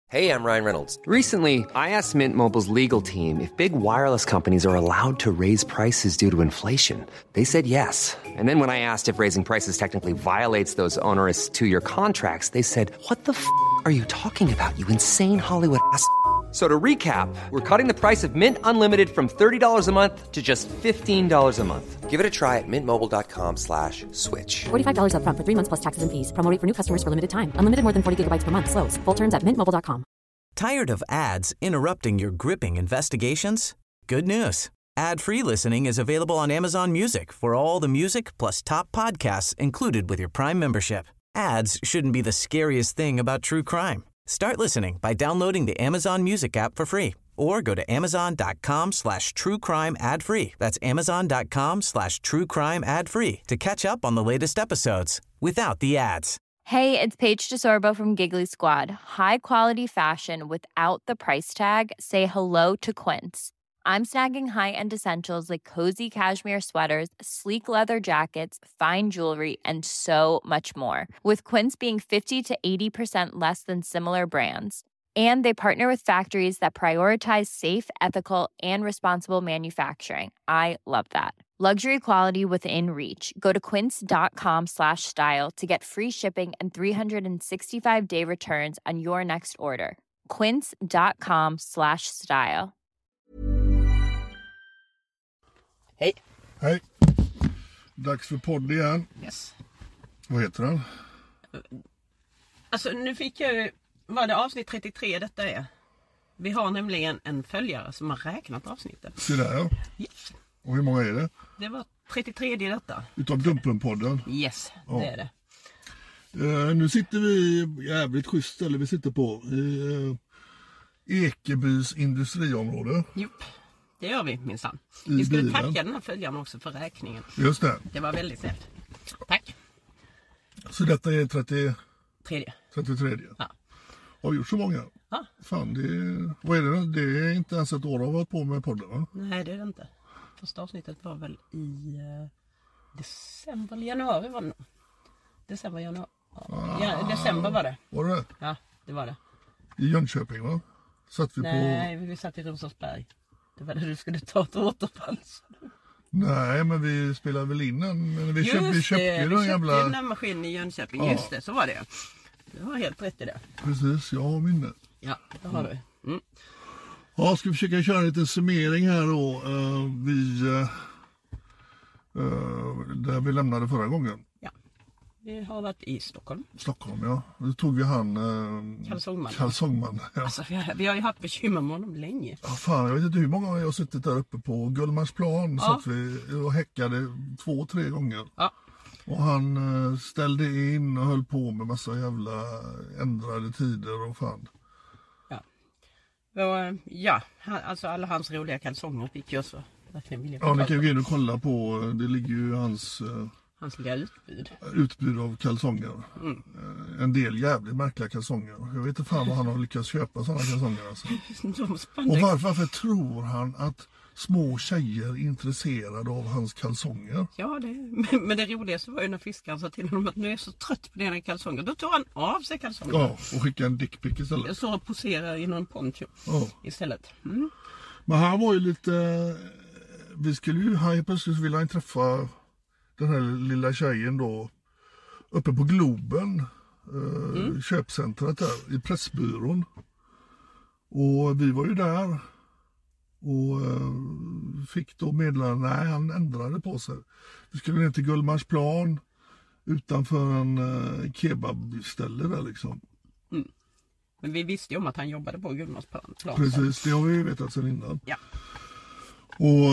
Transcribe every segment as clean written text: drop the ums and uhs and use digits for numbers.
Hey, I'm Ryan Reynolds. Recently, I asked Mint Mobile's legal team if big wireless companies are allowed to raise prices due to inflation. They said yes. And then when I asked if raising prices technically violates those onerous two-year contracts, they said, "What the f*** are you talking about, you insane Hollywood ass?" So to recap, we're cutting the price of Mint Unlimited from $30 a month to just $15 a month. Give it a try at mintmobile.com/switch. $45 up front for 3 months plus taxes and fees. Promo rate for new customers for limited time. Unlimited more than 40 gigabytes per month. Slows full terms at mintmobile.com. Tired of ads interrupting your gripping investigations? Good news. Ad-free listening is available on Amazon Music for all the music plus top podcasts included with your Prime membership. Ads shouldn't be the scariest thing about true crime. Start listening by downloading the Amazon Music app for free or go to amazon.com/truecrime ad-free. That's amazon.com/truecrime ad-free to catch up on the latest episodes without the ads. Hey, it's Paige DeSorbo from Giggly Squad. High quality fashion without the price tag. Say hello to Quince. I'm snagging high-end essentials like cozy cashmere sweaters, sleek leather jackets, fine jewelry, and so much more. With Quince being 50 to 80% less than similar brands. And they partner with factories that prioritize safe, ethical, and responsible manufacturing. I love that. Luxury quality within reach. Go to quince.com/style to get free shipping and 365-day returns on your next order. Quince.com/style. Hej. Hej. Dags för podd igen. Yes. Vad heter den? Alltså nu fick jag... Var det avsnitt 33 detta är? Vi har nämligen en följare som har räknat avsnittet. Så där ja. Yes. Och hur många är det? Det var 33 detta. Utav Dumpen-podden? Yes, ja. Det är det. Nu sitter vi jävligt schysst ställe vi sitter på. I Ekebys industriområde. Jo, det gör vi minsann. Vi skulle tacka den här följaren också för räkningen. Just det. Det var väldigt snällt. Tack. Så detta är 33? Ja. Har vi gjort så många? Ja. Fan, vad är det? Det är inte ens ett år har varit på med podden, va? Nej, det är det inte. Första avsnittet var väl i december eller januari var det nog. December var det. Var det? Ja, det var det. I Jönköping, va? Nej, vi satt i Rosersberg. Det var det du skulle ta ett återfall. Nej, men vi spelade väl in den. Men vi köpte ju den jävla... den här maskinen i Jönköping. Ja. Just det, så var det. Du har helt rätt i det. Precis, jag har minne. Ja, det har du. Mm. Ja, ska vi försöka köra en liten summering här då. Där vi lämnade förra gången. Ja, vi har varit i Stockholm. Stockholm, ja. Då tog vi han... Kalsongman. Ja. Alltså, vi har ju haft bekymmer med honom länge. Ja, fan, jag vet inte hur många gånger jag har suttit där uppe på Gullmarsplan. Ja. Så att vi och häckade 2-3 gånger. Ja. Och han ställde in och höll på med massa jävla ändrade tider och fan. Ja, alltså alla hans roliga kalsonger fick jag så verkligen vilja. Ja, ni kan ju gå in och kolla på, det ligger ju hans lilla utbud av kalsonger. Mm. En del jävligt märkliga kalsonger. Jag vet inte fan vad han har lyckats köpa sådana kalsonger alltså. Och varför tror han att små tjejer är intresserade av hans kalsonger? Ja, men det roligaste var ju när fiskaren sa till honom att nu är jag så trött på dina kalsonger. Då tog han av sig kalsongerna. Ja, och skickade en dickpic istället. Jag såg och poserade i någon poncho istället. Mm. Men han var ju lite... Han plötsligt ville han träffa den här lilla tjejen då uppe på Globen, köpcentret där, i Pressbyrån. Och vi var ju där och fick då meddelande, nej, han ändrade på sig. Vi skulle ner till Gullmarsplan utanför en kebabställe där liksom. Mm. Men vi visste ju om att han jobbade på Gullmarsplan. Precis, det har vi ju vetat sedan innan. Ja. Och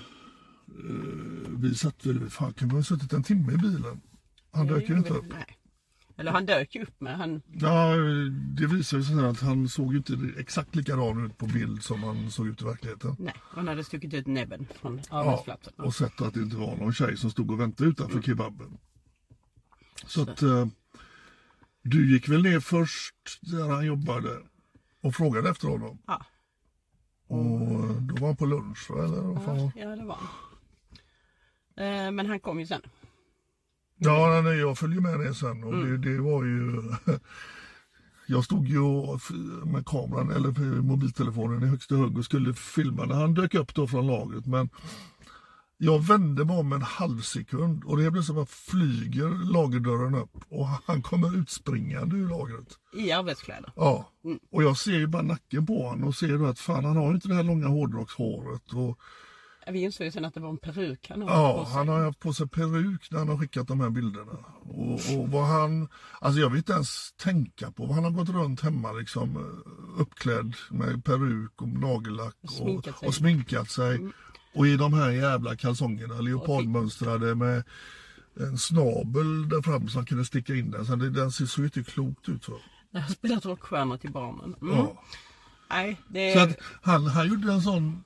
vi satt väl, fan kan man ha suttit en timme i bilen? Han dök ju inte upp. Nej. Eller han dök ju upp med han... Ja, det visade sig att han såg ju inte exakt likadan ut på bild som han såg ut i verkligheten. Nej, han hade stuckit ut näbben från arbetsplatsen. Ja, och sett att det inte var någon tjej som stod och väntade utanför kebaben. Så att du gick väl ner först där han jobbade och frågade efter honom. Ja. Och då var han på lunch, eller? Ja, det var han. Men han kom ju sen. Ja, nej, jag följde med ner sen och det var ju jag stod ju med kameran eller mobiltelefonen i högsta hugg och skulle filma när han dök upp då från lagret. Men jag vände mig om en halv sekund och det blev som att flyger lagerdörren upp och han kommer utspringande ur lagret. I arbetskläder? Ja, och jag ser ju bara nacken på honom och ser då att fan, han har inte det här långa hårdrockshåret. Och vi insåg ju sen att det var en peruk han har på sig. Han har haft på sig peruk när han har skickat de här bilderna. Och vad han, alltså jag vill inte ens tänka på vad han har gått runt hemma liksom uppklädd med peruk och nagellack och sminkat sig. Och i de här jävla kalsongerna, leopardmönstrade med en snabel där fram som kunde sticka in den. Så den ser inte klokt ut. Jag har spelat rockstjärnor till barnen. Ja. Nej, så att han gjorde en sån...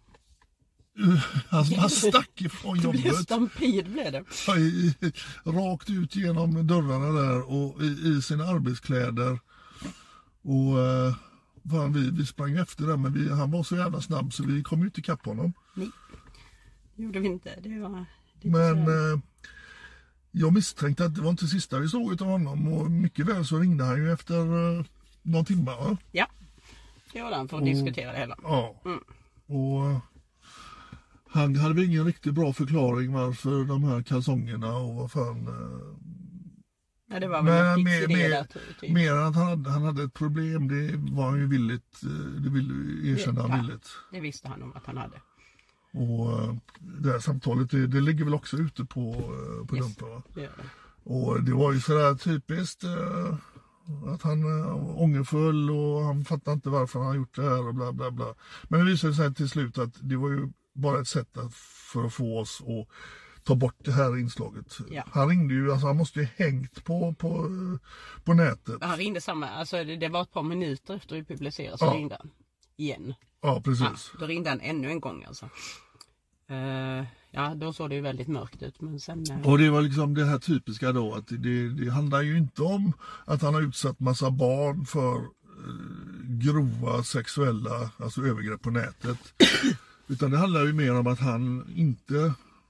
Han stack ifrån jobbet. Det blev stampid blev det. Rakt ut genom dörrarna där och i sina arbetskläder. Och vi sprang efter där, men han var så jävla snabb så vi kom ut i kapp honom. Nej, det gjorde vi inte. Men jag misstänkte att det var inte sista vi såg av honom. Och mycket väl så ringde han ju efter någon timme. Va? Ja, det var han för att diskutera det hela. Ja, och han hade väl ingen riktigt bra förklaring varför de här kalsongerna och vad fan... Ja, det var väl en fix idé där, typ. Mer än att han hade ett problem, det var han ju villigt, det ville erkänna han villigt. Det visste han om att han hade. Och det här samtalet, det ligger väl också ute på Dumpen, va? Det gör det. Och det var ju sådär typiskt att han ångerfull och han fattar inte varför han har gjort det här och bla bla bla. Men det visade sig till slut att det var ju bara ett sätt för att få oss att ta bort det här inslaget. Ja. Han ringde ju, alltså han måste ju hängt på nätet. Han ringde alltså det var ett par minuter efter vi publicerade så ringde han igen. Ja, precis. Ja, då ringde han ännu en gång alltså. Ja, då såg det ju väldigt mörkt ut. Men sen, och det var liksom det här typiska då, att det handlar ju inte om att han har utsatt massa barn för grova sexuella, alltså övergrepp på nätet. Utan det handlar ju mer om att han inte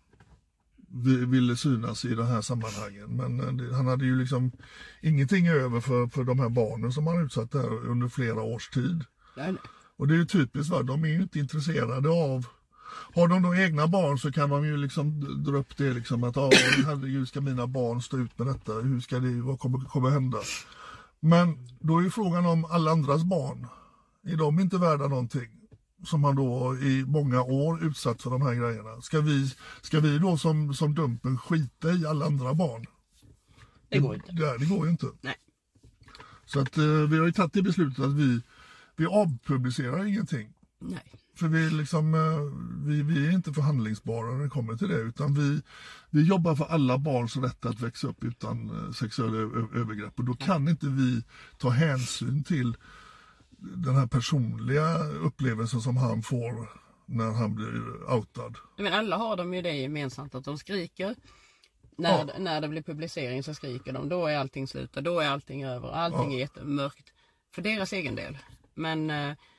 ville synas i de här sammanhangen. Men han hade ju liksom ingenting över för de här barnen som han utsatt där under flera års tid. Nej. Och det är ju typiskt, va? De är ju inte intresserade av... Har de då egna barn så kan man ju liksom dra upp det liksom att herregud, ska mina barn stå ut med detta? Hur ska det, vad kommer hända? Men då är ju frågan om alla andras barn. Är de inte värda någonting? Som han då i många år utsatt för de här grejerna. Ska vi då som Dumpen skita i alla andra barn? Det går inte. Det går ju inte. Nej. Så att vi har ju tagit det beslutet att vi avpublicerar ingenting. Nej. För vi är inte förhandlingsbara när det kommer till det, utan vi jobbar för alla barns rätt att växa upp utan sexuella övergrepp. Och då kan inte vi ta hänsyn till den här personliga upplevelsen som han får när han blir outad. Men alla har de ju det gemensamt att de skriker. När det blir publicering så skriker de. Då är allting slut. Då är allting över. Allting är jättemörkt. För deras egen del. Men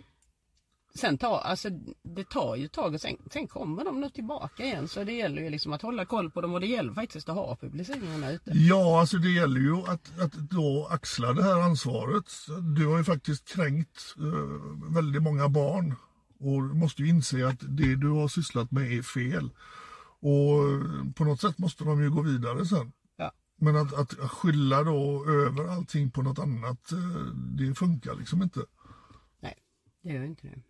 sen det tar ju tag och sen kommer de nu tillbaka igen. Så det gäller ju liksom att hålla koll på dem. Och det gäller faktiskt att ha publiceringarna ute. Ja, alltså det gäller ju att då axla det här ansvaret. Du har ju faktiskt kränkt väldigt många barn. Och du måste ju inse att det du har sysslat med är fel. Och på något sätt måste de ju gå vidare sen. Ja. Men att skylla då över allting på något annat, det funkar liksom inte. Nej, det gör inte det.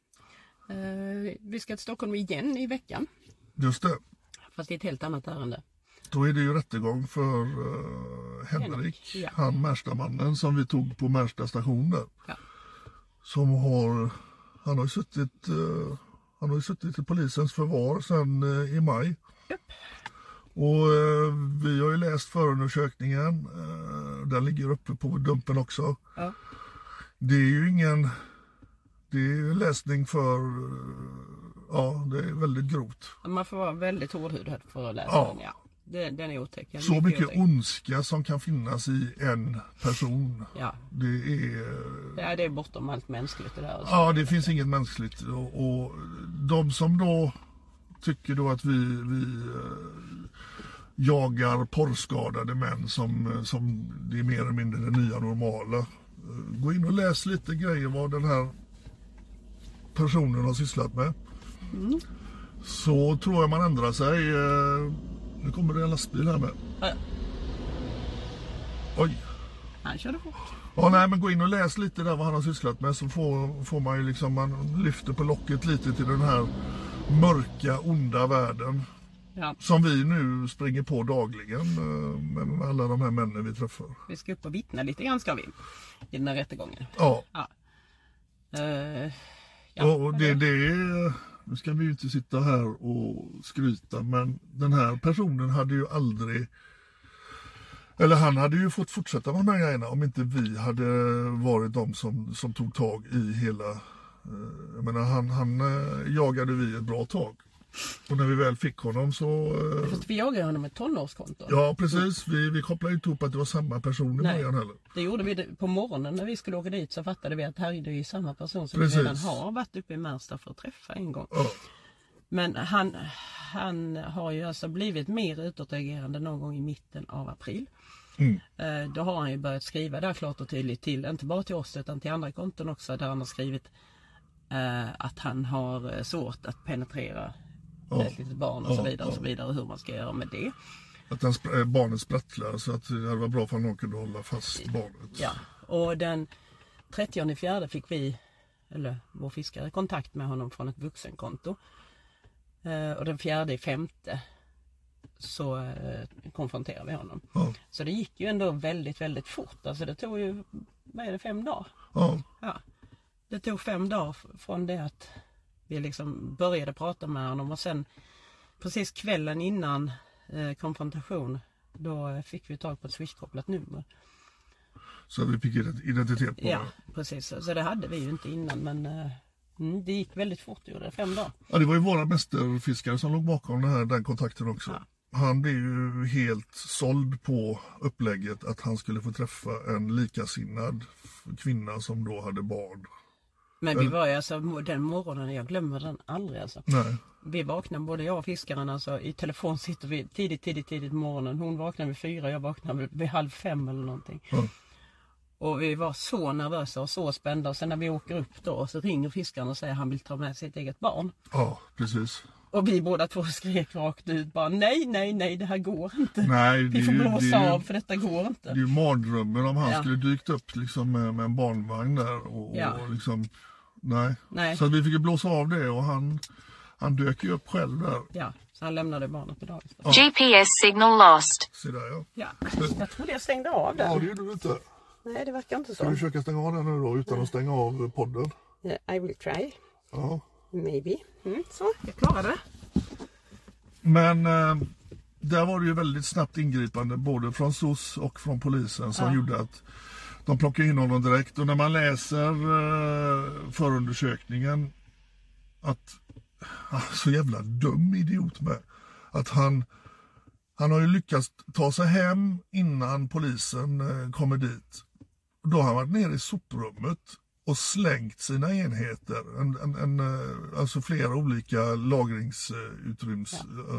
Vi ska till Stockholm igen i veckan. Just det. Fast det är ett helt annat ärende. Då är det ju rättegång för Henrik, ja. Han Märstamannen som vi tog på Märsta station där. Ja. Han har ju suttit i polisens förvar sedan i maj. Yep. Och vi har ju läst förundersökningen. Den ligger uppe på Dumpen också. Ja. Det är ju läsning för... det är väldigt grovt. Man får vara väldigt hårdhudad för att läsa den, ja. Den är otäck. Så mycket ondska som kan finnas i en person. Ja. Det är bortom allt mänskligt det där. Ja, det finns inget mänskligt. Och de som då tycker då att vi jagar porrskadade män som det är mer eller mindre det nya normala. gå in och läs lite grejer vad den här personen har sysslat med. Så tror jag man ändrar sig. Nu kommer det en lastbil här med. Oj. Han körde fort. Ja, nej, men gå in och läs lite där vad han har sysslat med, så får man ju liksom, man lyfter på locket lite till den här mörka, onda världen. Ja. Som vi nu springer på dagligen med alla de här männen vi träffar. Vi ska upp och vittna lite grann, ska vi, i den här rättegången. Ja. Och det är, nu ska vi ju inte sitta här och skryta, men den här personen hade ju aldrig, eller han hade ju fått fortsätta med de här grejerna om inte vi hade varit de som tog tag i hela, jag menar han jagade vi ett bra tag. Och när vi väl fick honom så... Fast vi jagade honom med tonårskonto. Ja, precis. Vi kopplade inte ihop att det var samma person i början heller. Det gjorde vi på morgonen när vi skulle åka dit, så fattade vi att här är det ju samma person som precis. vi redan har varit uppe i Märsta för att träffa en gång. Ja. Men han har ju alltså blivit mer utåtagerande någon gång i mitten av april. Då har han ju börjat skriva där klart och tydligt till, inte bara till oss utan till andra konton också, där han har skrivit att han har svårt att penetrera ett litet barn och så vidare, hur man ska göra med det. Att barnet sprattlar, så att det var bra för att någon kunde hålla fast barnet. Ja, och den 30/4 fick vi, eller vår fiskare, kontakt med honom från ett vuxenkonto. Och den 4/5 så konfronterade vi honom. Ja. Så det gick ju ändå väldigt, väldigt fort. Alltså det tog ju, vad är det, 5 dagar? Ja. Det tog 5 dagar från det att vi liksom började prata med honom, och sen precis kvällen innan konfrontation, då fick vi tag på ett switchkopplat nummer. Så vi fick identitet på det? Ja, precis. Så det hade vi ju inte innan, men det gick väldigt fort, det gjorde 5 dagar. Ja, det var ju våra mästerfiskare som låg bakom den kontakten också. Ja. Han blev ju helt såld på upplägget att han skulle få träffa en likasinnad kvinna som då hade barn. Men vi var ju alltså, den morgonen, jag glömmer den aldrig alltså. Nej. Vi vaknade, både jag och fiskaren, alltså i telefon sitter vi tidigt morgonen. Hon vaknade vid 4, jag vaknade vid 4:30 eller någonting. Och vi var så nervösa och så spända. Och sen när vi åker upp då, så ringer fiskaren och säger att han vill ta med sitt eget barn. Ja, precis. Och vi båda två skrek rakt ut bara nej, det här går inte. Nej, vi får blåsa av, för detta går inte. Det är ju mardrömmen om han skulle dykt upp liksom med en barnvagn där och liksom, nej. Så att vi fick blåsa av det, och han dök ju upp själv där. Ja, så han lämnade barnet på dagis. Ja. GPS signal lost. Se där, ja. Jag trodde jag stängde av den. Ja, det gjorde du inte. Nej, det verkar inte så. Ska du försöka stänga av den nu då, utan att stänga av podden? Yeah, I will try. Ja. Maybe. Så, jag klarade det. Men där var det ju väldigt snabbt ingripande både från SOS och från polisen som gjorde att de plockade in honom direkt. Och när man läser förundersökningen, att så jävla dum idiot med att han har ju lyckats ta sig hem innan polisen kommer dit. Då har han varit nere i soprummet och slängt sina enheter, alltså flera olika lagringsutryms.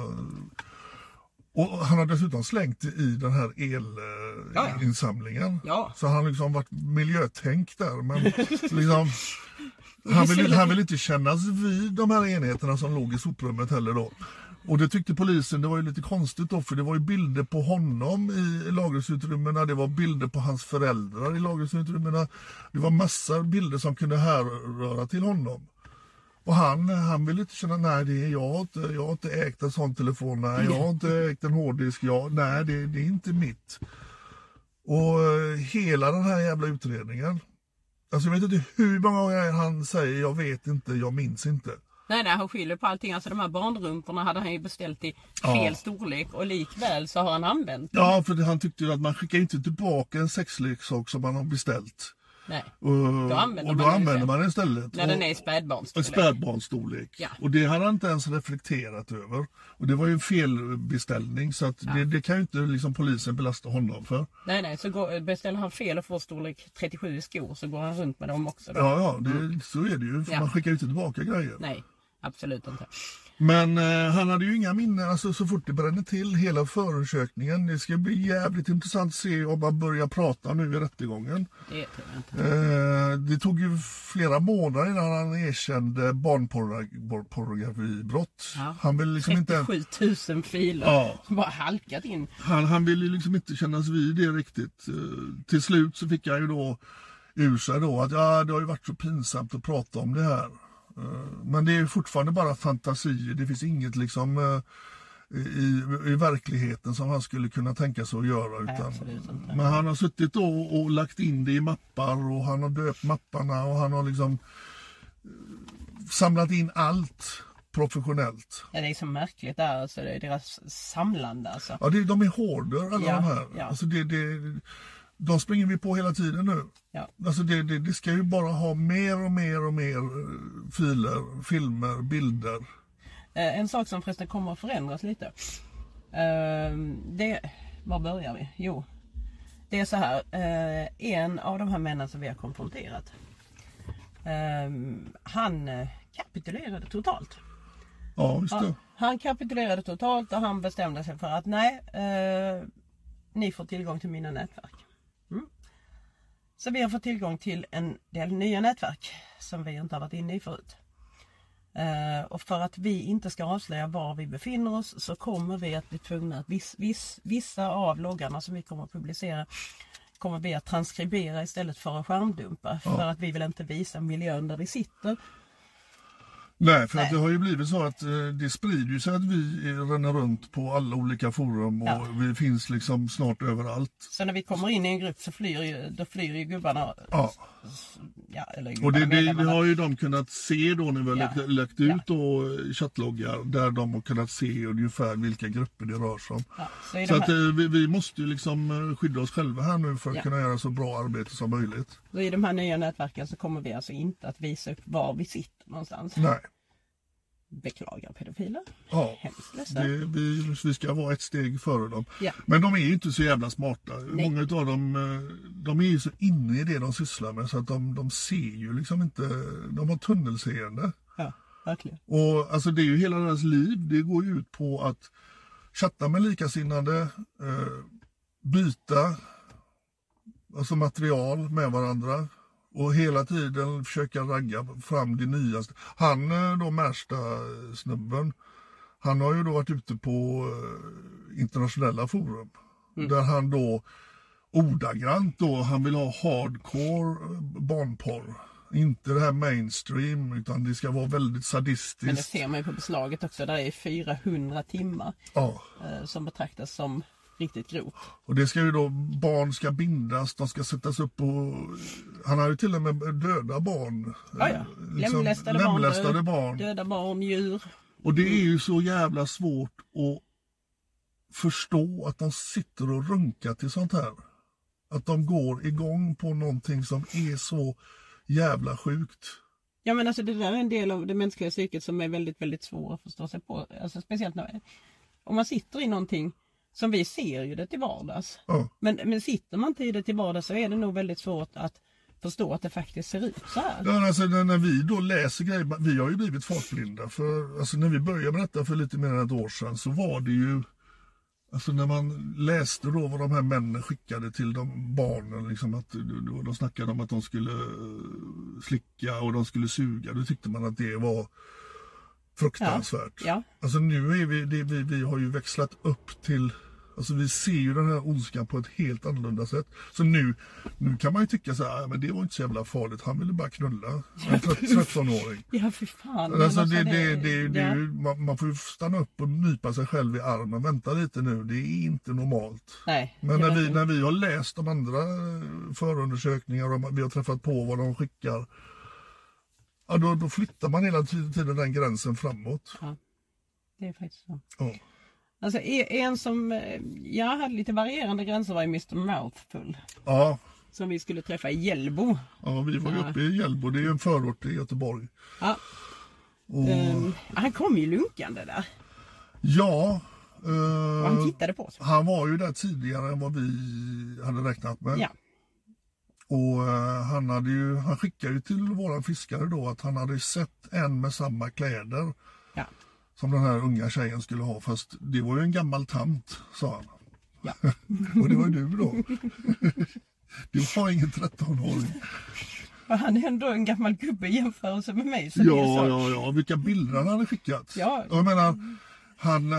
Och han har dessutom slängt i den här elinsamlingen. Ja. Så han har liksom varit miljötänk där. Men liksom, han vill inte kännas vid de här enheterna som låg i soprummet heller då. Och det tyckte polisen, det var ju lite konstigt då, för det var ju bilder på honom i lagringsutrymmena, det var bilder på hans föräldrar i lagringsutrymmena, det var massa bilder som kunde härröra till honom. Och han ville inte känna, nej, jag har inte ägt en sån telefon, nej, jag har inte ägt en hårddisk, nej, det är inte mitt. Och hela den här jävla utredningen, alltså jag vet inte hur många gånger han säger, jag vet inte, jag minns inte. Nej, han skyller på allting. Alltså de här barnrumporna hade han ju beställt i fel storlek, och likväl så har han använt dem. Ja, för han tyckte ju att man skickar inte tillbaka en sexleksak som man har beställt. Nej, då använder man den istället. När den är i spädbarnsstorlek. Spädbarnsstorlek. Ja. Och det hade han inte ens reflekterat över. Och det var ju en felbeställning, så att det kan ju inte liksom polisen belasta honom för. Nej, så beställer han fel och får storlek 37 i skor, så går han runt med dem också. Då. Ja, så är det ju. För man skickar ju inte tillbaka grejer. Nej, absolut inte. Men han hade ju inga minnen, alltså så fort det brände till hela förundersökningen. Det ska bli jävligt intressant att se om man börjar prata nu i rättegången. Det tog ju flera månader innan han erkände barnpornografibrott. Ja. Han vill liksom 37 000 filer. Ja. Bara halkat in. Han ville ju liksom inte kännas vid det riktigt. Till slut så fick jag ju då ur sig då att det har ju varit så pinsamt att prata om det här. Men det är fortfarande bara fantasier. Det finns inget liksom i verkligheten som han skulle kunna tänka sig att göra. Utan, men han har suttit då och lagt in det i mappar och han har döpt mapparna och han har liksom samlat in allt professionellt. Ja, det är så märkligt där, alltså, det är deras samlande alltså. Ja, de är hårder alla de här. Ja. Alltså de springer vi på hela tiden nu. Ja. Alltså det ska ju bara ha mer och mer och mer filer, filmer, bilder. En sak som förresten kommer att förändras lite. Var börjar vi? Jo, det är så här. En av de här männen som vi har konfronterat. Han kapitulerade totalt. Ja, just det. Ja, han kapitulerade totalt och han bestämde sig för att nej, ni får tillgång till mina nätverk. Så vi har fått tillgång till en del nya nätverk som vi inte har varit inne i förut. Och för att vi inte ska avslöja var vi befinner oss så kommer vi att bli tvungna att vissa av loggarna som vi kommer att publicera kommer vi att transkribera istället för att skärmdumpa. För att vi vill inte visa miljön där vi sitter. Nej, för att det har ju blivit så att det sprider ju sig att vi ränner runt på alla olika forum och vi finns liksom snart överallt. Så när vi kommer in i en grupp så flyr ju gubbarna. Ja. Eller gubbarna, och det har ju de kunnat se då när vi har lagt ut då chattloggar där de har kunnat se ungefär vilka grupper det rör sig om. Ja, så att vi måste ju liksom skydda oss själva här nu för att kunna göra så bra arbete som möjligt. Så i de här nya nätverken så kommer vi alltså inte att visa upp var vi sitter någonstans. Nej. Beklagar pedofiler. Ja, vi ska vara ett steg före dem. Ja. Men de är ju inte så jävla smarta. Nej. Många av dem de är ju så inne i det de sysslar med så att de ser ju liksom inte, de har tunnelseende. Ja, verkligen. Och alltså det är ju hela deras liv, det går ju ut på att chatta med likasinnade, byta alltså material med varandra. Och hela tiden försöka ragga fram det nyaste. Han då Märsta-snubben, han har ju då varit ute på internationella forum. Där han då ordagrant då, han vill ha hardcore barnporr. Inte det här mainstream utan det ska vara väldigt sadistiskt. Men det ser man ju på beslaget också, där är 400 timmar som betraktas som riktigt grovt. Och det ska ju då, barn ska bindas, de ska sättas upp på, han har ju till och med döda barn. Liksom, lemlästade barn. Döda barn, djur. Och det är ju så jävla svårt att förstå att de sitter och runkar till sånt här. Att de går igång på någonting som är så jävla sjukt. Ja men alltså det där är en del av det mänskliga psyket som är väldigt, väldigt svår att förstå sig på. Alltså speciellt om man sitter i någonting som vi ser ju det till vardags. Ja. Men sitter man inte i det till vardags så är det nog väldigt svårt att förstå att det faktiskt ser ut så här. Ja, alltså när vi då läser grejer, vi har ju blivit fartblinda. För alltså, när vi började med detta för lite mer än ett år sedan så var det ju, alltså när man läste då vad de här männen skickade till de barnen, liksom att de snackade om att de skulle slicka och de skulle suga, då tyckte man att det var fruktansvärt. Ja. Alltså nu är vi har ju växlat upp till, alltså vi ser ju den här ondskan på ett helt annorlunda sätt. Så nu kan man ju tycka så här, men det var inte så jävla farligt, han ville bara knulla en 13-åring. Ja, för fan. Alltså man får ju stanna upp och nypa sig själv i armen, vänta lite nu, det är inte normalt. Nej. Men när vi har läst de andra förundersökningar och vi har träffat på vad de skickar, ja, då flyttar man hela tiden den gränsen framåt. Ja, det är faktiskt så. Ja. Alltså en som jag hade lite varierande gränser var ju Mr. Mouthful. Ja. Som vi skulle träffa i Hjällbo. Ja, vi var ju uppe i Hjällbo, det är ju en förort i Göteborg. Ja. Han kom ju lunkande där. Ja. Och han tittade på oss. Han var ju där tidigare än vad vi hade räknat med. Ja. Och han skickade ju till våran fiskare då att han hade sett en med samma kläder som den här unga tjejen skulle ha, fast det var ju en gammal tant, sa han. Ja. Och det var du då. Du var ingen 13-åring. Han är ändå en gammal gubbe i jämförelse med mig. Så det är så. Ja, vilka bilder han hade skickat. Ja. Jag menar, han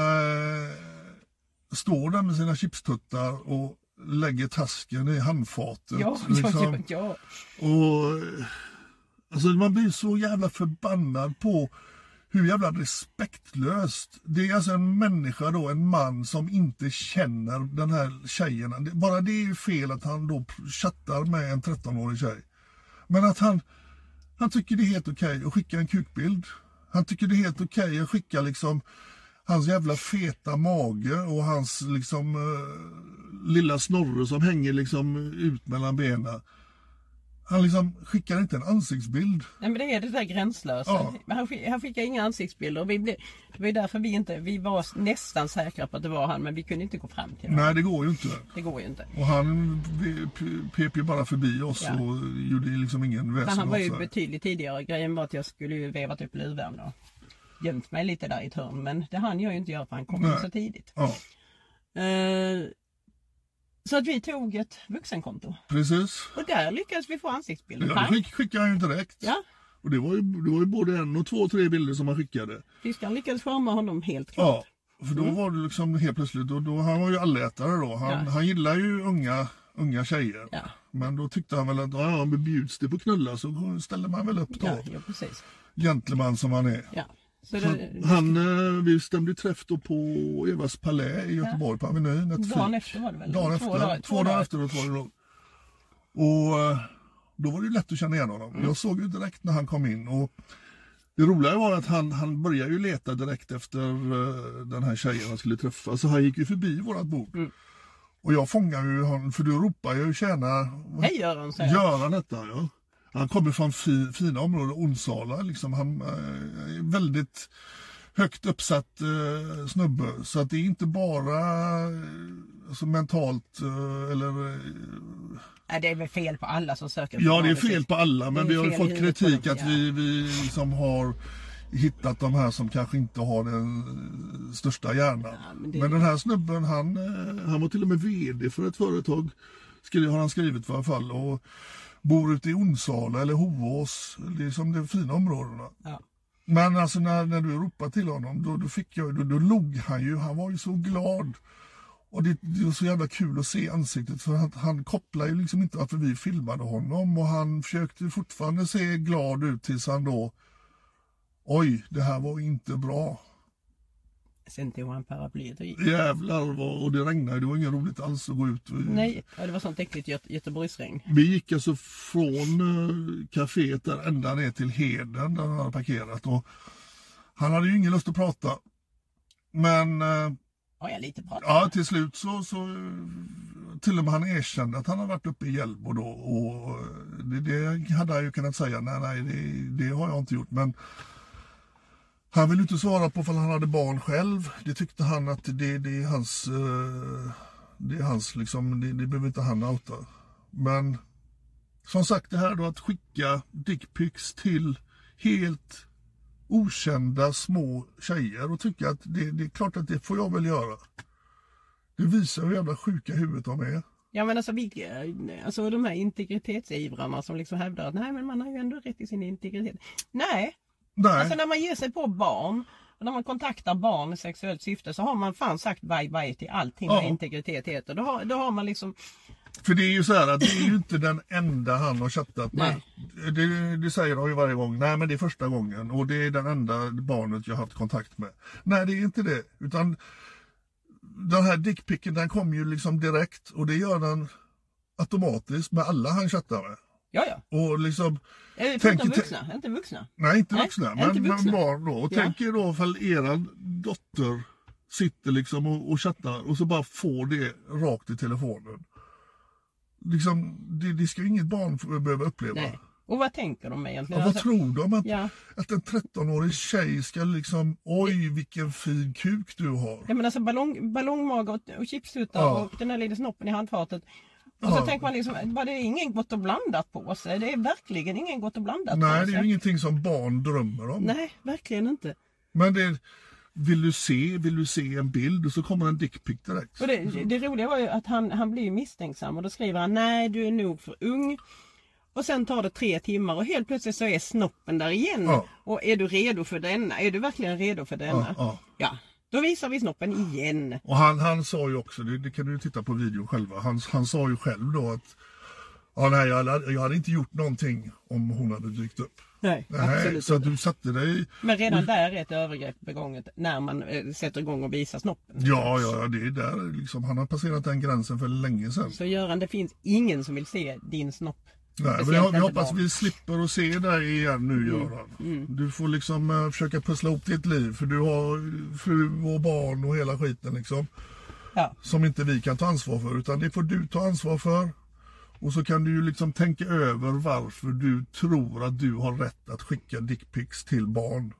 står där med sina chipstuttar och lägger tasken i handfatet. Ja. Och alltså man blir så jävla förbannad på hur jävla respektlöst. Det är alltså en människa då, en man som inte känner den här tjejen. Bara det är ju fel att han då chattar med en 13-årig tjej. Men att han tycker det är helt okej att skicka en kukbild. Han tycker det är helt okej att skicka liksom hans jävla feta mage och hans liksom lilla snorre som hänger liksom ut mellan benen. Han liksom skickar inte en ansiktsbild. Nej, men det är det där gränslösa. Ja. Han skickar inga ansiktsbilder. Det var därför vi var nästan säkra på att det var han, men vi kunde inte gå fram till honom. Nej, det går ju inte. Det går ju inte. Och han pep ju bara förbi oss och gjorde liksom ingen väsen. Han var ju betydligt tidigare. Grejen var att jag skulle ju vevat upp luvvärn och gömt mig lite där i ett hörn. Men det hann jag ju inte göra för han kom in så tidigt. Ja. Så att vi tog ett vuxenkonto. Precis. Och där lyckades vi få ansiktsbilder. Ja, det skickade han ju direkt. Ja. Och det var ju både 1 och 2 och 3 bilder som han skickade. Fiskaren lyckades forma honom helt klart. Ja, för då var det liksom helt plötsligt, då han var ju allätare då. Han gillar ju unga tjejer. Ja. Men då tyckte han väl att bjuds det på knulla så ställer man väl upp då. Ja, precis. Gentleman som han är. Ja. Vi stämde träff då på Evas Palais i Göteborg på Avenyn. Dagen efter var det väl? Två dagar efteråt var det då. Och då var det lätt att känna igen honom. Jag såg ju direkt när han kom in. Och det roliga var att han började ju leta direkt efter den här tjejen han skulle träffa. Så han gick ju förbi vårat bord. Och jag fångade ju honom, för du ropar ju tjäna. Hej Göran, säger Göran detta, ja. Han kommer från fina områden, Onsala liksom. Han är väldigt högt uppsatt snubbe. Så att det är inte bara alltså, mentalt eller... Nej, det är väl fel på alla som söker. Ja, det är fel på alla, men vi har ju fått kritik att vi liksom har hittat de här som kanske inte har den största hjärnan. Ja, men den här snubben, han var till och med vd för ett företag, har han skrivit i alla fall, och bor ute i Onsala eller Hovås, det är som de fina områdena. Ja. Men alltså när du ropade till honom, då log han ju, han var ju så glad. Och det var så jävla kul att se ansiktet, för att han kopplar ju liksom inte varför vi filmade honom, och han försökte fortfarande se glad ut tills han då, oj, det här var inte bra. Sen tog han paraplyet och gick. Jävlar, och det regnade, det var inget roligt alls att gå ut. Nej, det var sånt äckligt Göteborgsregn. Vi gick alltså från kaféet där ända ner till Heden där han hade parkerat, och han hade ju ingen lust att prata. Men lite prat. Ja, till slut så till och med han erkände att han har varit uppe i Hjällbo då, och det hade jag ju kunnat säga, nej, det har jag inte gjort, men han ville inte svara på om han hade barn själv. Det tyckte han att det är hans liksom, det behöver inte han outa. Men som sagt, det här då att skicka dickpics till helt okända små tjejer och tycka att det är klart att det får jag väl göra. Det visar hur jävla sjuka huvudet de är. Ja, men alltså de här integritetsivrarna som liksom hävdar att nej, men man har ju ändå rätt i sin integritet. Nej. Alltså när man ger sig på barn och när man kontaktar barn i sexuellt syfte, så har man fan sagt bye till allting med integritet heter. Då har man liksom... För det är ju så här att det är ju inte den enda han har chattat med. Det säger han ju varje gång. Nej, men det är första gången. Och det är den enda barnet jag har haft kontakt med. Nej, det är inte det. Utan den här dickpicken, den kommer ju liksom direkt. Och det gör den automatiskt med alla han chattar med. Ja. Och liksom... Inte vuxna. Nej, inte vuxna. Men barn då. Och ja. tänk er då ifall er dotter sitter liksom och chattar och så bara får det rakt i telefonen. Liksom, det ska ju inget barn behöva uppleva. Nej. Och vad tänker de egentligen? Ja, vad tror de? Att en 13-årig tjej ska liksom, oj vilken fin kuk du har. Ja, men alltså ballongmage och chipsuttar och den här lilla snoppen i handfatet. Och så tänker man liksom, det är ingen gott och blandat på sig. Det är verkligen ingen gott och blandat på sig. Nej, det är ju ingenting som barn drömmer om. Nej, verkligen inte. Men vill du se en bild? Och så kommer en dickpic direkt. Och det roliga var ju att han blir misstänksam och då skriver han, nej du är nog för ung. Och sen tar det 3 timmar och helt plötsligt så är snoppen där igen. Ja. Och är du redo för denna? Är du verkligen redo för denna? Ja. Då visar vi snoppen igen. Och han sa ju också, det kan du titta på video själva, han sa ju själv då att jag hade inte gjort någonting om hon hade dykt upp. Nej, absolut. Så att du satte dig... Men redan där är ett övergrepp begånget när man sätter igång och visar snoppen. Ja, det är där liksom, han har passerat den gränsen för länge sedan. Så Göran, det finns ingen som vill se din snopp. Nej, men vi hoppas vi slipper att se dig igen nu, Göran. Du får liksom försöka pussla ihop ditt liv, för du har fru och barn och hela skiten liksom. Ja. Som inte vi kan ta ansvar för, utan det får du ta ansvar för. Och så kan du ju liksom tänka över varför du tror att du har rätt att skicka dickpics till barn.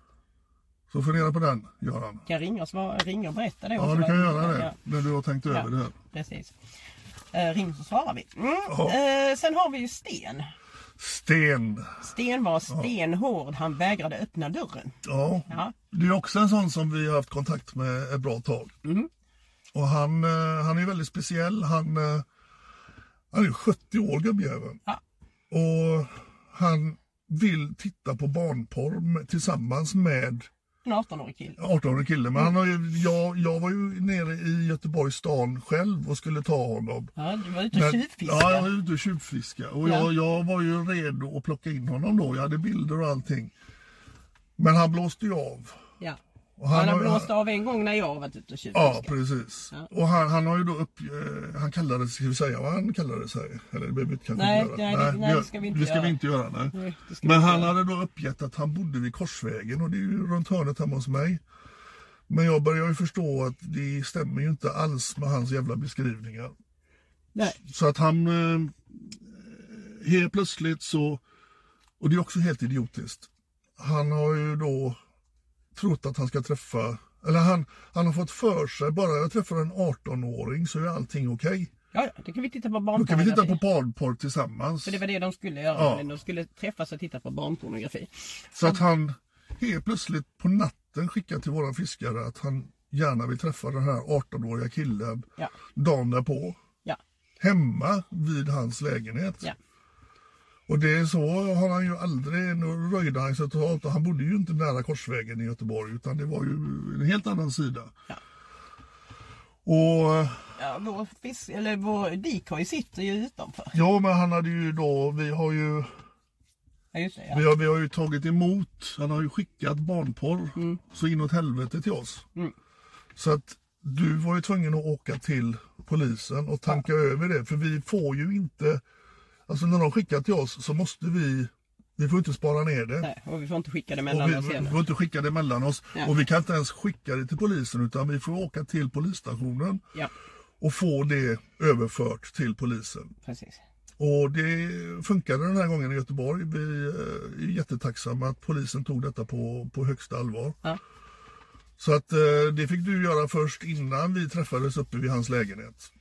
Så fundera på den, Göran. Kan jag ringa och berätta det? Ja, du kan göra det när du har tänkt över det här. Precis. Ring så svarar vi. Sen har vi ju Sten. Sten var stenhård. Han vägrade öppna dörren. Ja. Det är också en sån som vi har haft kontakt med ett bra tag. Och han är väldigt speciell. Han är 70 år gubbjäveln. Ja. Och han vill titta på barnporr tillsammans med en 18-årig kille. 18-årig kille. Men han har jag var ju nere i Göteborgs stan själv och skulle ta honom. Ja, du var ute och tjuvfiska. Ja, jag var ute och tjuvfiska. Och jag var ju redo att plocka in honom då. Jag hade bilder och allting. Men han blåste ju av. Ja. Och han har blåst av en gång när jag varit ute och tjuvfiska. Ja, precis. Ja. Och han har ju då han kallade sig, ska vi säga vad han kallade sig? Eller det behöver vi kanske inte göra. Nej, det ska vi inte göra. Det ska vi inte göra, nej. Men han hade då uppgett att han bodde vid Korsvägen och det är ju runt hörnet hemma hos mig. Men jag börjar ju förstå att det stämmer ju inte alls med hans jävla beskrivningar. Nej. Så att han helt plötsligt så, och det är också helt idiotiskt. Han har ju då trott att han ska träffa, eller han har fått för sig, bara jag träffar en 18-åring så är allting okej. Ja, då kan vi titta på barnpornografi. Då kan vi titta på barnporr tillsammans. För det var det de skulle göra, men de skulle träffas och titta på barnpornografi. Så att han helt plötsligt på natten skickar till våra fiskare att han gärna vill träffa den här 18-åriga killen dagen därpå. Ja. Hemma vid hans lägenhet. Ja. Och det är så har han ju aldrig, nu röjde han sig totalt och han bodde ju inte nära Korsvägen i Göteborg utan det var ju en helt annan sida. Ja. Och vår decoy sitter ju utanför. Ja, men han hade ju då, vi har ju vi har ju tagit emot, han har ju skickat barnporr så inåt helvete till oss. Så att du var ju tvungen att åka till polisen och tanka över det, för vi får ju inte. Alltså när de skickar till oss så måste vi får inte spara ner det. Nej, och vi får inte skicka det mellan oss. Vi får inte skicka det mellan oss. Ja. Och vi kan inte ens skicka det till polisen utan vi får åka till polisstationen och få det överfört till polisen. Precis. Och det funkade den här gången i Göteborg. Vi är jättetacksamma att polisen tog detta på högsta allvar. Ja. Så att det fick du göra först innan vi träffades uppe vid hans lägenhet.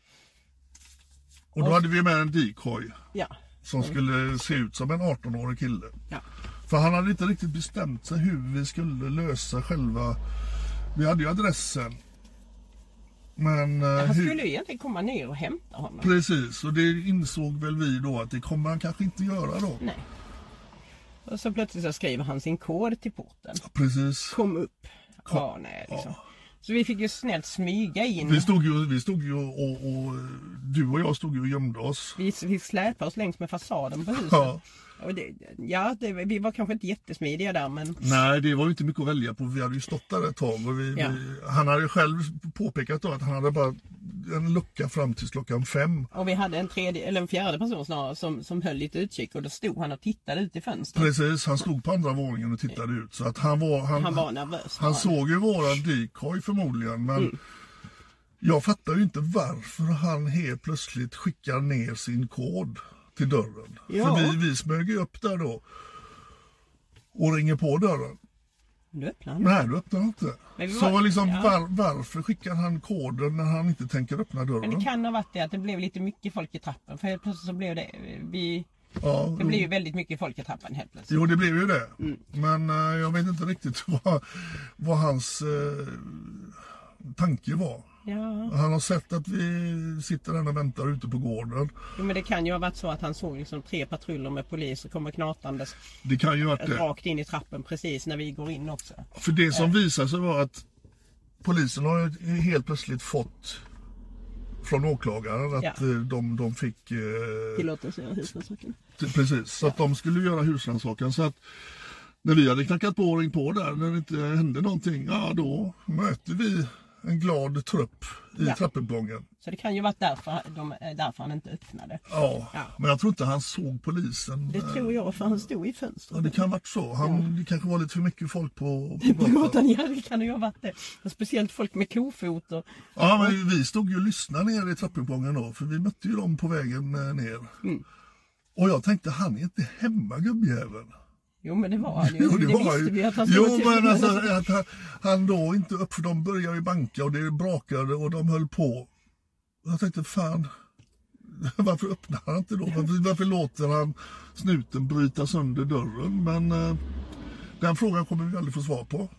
Och då hade vi med en decoy som skulle se ut som en 18-årig kille. Ja. För han hade inte riktigt bestämt sig hur vi skulle lösa själva. Vi hade ju adressen. Men han skulle ju egentligen komma ner och hämta honom. Precis, och det insåg väl vi då att det kommer han kanske inte göra då. Nej. Och så plötsligt så skriver han sin kod till porten. Ja, precis. Kom upp. Nej, liksom. Ja. Så vi fick ju snällt smyga in. Vi stod ju och du och jag stod ju och gömde oss. Vi släpade oss längs med fasaden på huset. Ja. Och vi var kanske inte jättesmidiga där, men... Nej, det var ju inte mycket att välja på. Vi hade ju stått där ett tag och han hade själv påpekat då att han hade bara en lucka fram till klockan 5. Och vi hade en fjärde person snarare som höll lite utkik och då stod han och tittade ut i fönstret. Precis, han stod på andra våningen och tittade ut så att han var nervös. Han såg ju våra decoy förmodligen, men jag fattar ju inte varför han helt plötsligt skickar ner sin kod till dörren. Ja. För vi smög ju upp där då och ringer på dörren. Du öppnar Nej, du öppnar inte. Så liksom, varför skickar han koden när han inte tänker öppna dörren? Men det kan ha varit det att det blev lite mycket folk i trappen. För helt plötsligt så blev det... Ja, Det blir ju väldigt mycket folk i trappan helt plötsligt. jo, det blev ju det. Men jag vet inte riktigt vad hans tanke var. Ja. Han har sett att vi sitter där och väntar ute på gården. Jo, men det kan ju ha varit så att han såg liksom 3 patruller med poliser komma knatandes Det kan ju varit det. rakt in i trappen precis när vi går in också. För det som visade sig var att polisen har ju helt plötsligt fått från åklagaren att Ja. de fick Tillåtelse att husrannsakan. precis, så att de skulle göra husrannsakan. Så att när vi hade knackat på och ringt på där, när det inte hände någonting, ja då möter vi en glad trupp i Ja. trappuppgången. Så det kan ju varit därför han inte öppnade. Ja, Ja. men jag tror inte han såg polisen. Det tror jag, för han stod i Ja, fönstret. det kan varit så. Det kanske var lite för mycket folk på På gatan. gatan, ja, det kan ju ha varit det. Och speciellt folk med kofot och... Ja, men vi stod ju och lyssnade ner i trappuppgången då, för vi mötte ju dem på vägen ner. Och jag tänkte, han är inte hemma, gubbjäveln. Jo, men det var han ju. Jo, det var visste ju. vi att han Jo, stod till. men alltså, att han då inte upp, för de började ju banka och det brakade och de höll på. Jag tänkte, fan, varför öppnar han inte då? Varför låter han snuten bryta sönder dörren? Men den frågan kommer vi aldrig få svar på.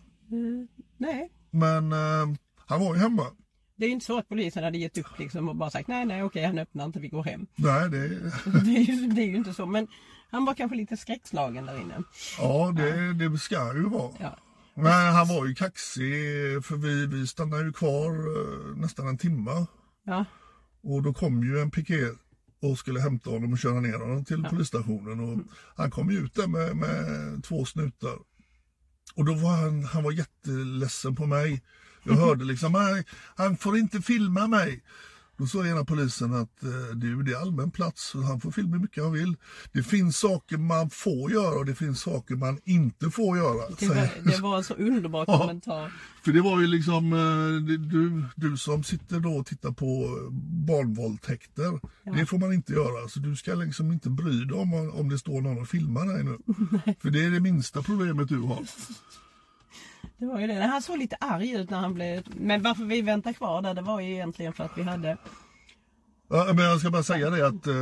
Nej, Men han var ju hemma. det är ju inte så att polisen hade gett upp liksom och bara sagt nej, okej, han öppnar inte, vi går hem. Nej, Det är ju inte så, men han var kanske lite skräckslagen där inne. ja, det ska ju vara. Ja. Men han var ju kaxig, för vi stannade ju kvar nästan en timme. Ja, Och då kom ju en piket och skulle hämta honom och köra ner honom till polisstationen. Och han kom ut där med 2 snutar. Och då var han var jätteledsen på mig. Jag hörde liksom, han får inte filma mig. Då sa ena polisen att det är allmän plats och han får filma hur mycket han vill. Det finns saker man får göra och det finns saker man inte får göra. det var en så underbar kommentar. För det var ju liksom, du som sitter då och tittar på barnvåldtäkter, det får man inte göra. Så du ska liksom inte bry dig om det står någon och filmar dig nu. För det är det minsta problemet du har. Det var ju det. Han såg lite arg ut när han blev... Men varför vi väntade kvar där, det var ju egentligen för att vi hade... Ja, men jag ska bara säga det att,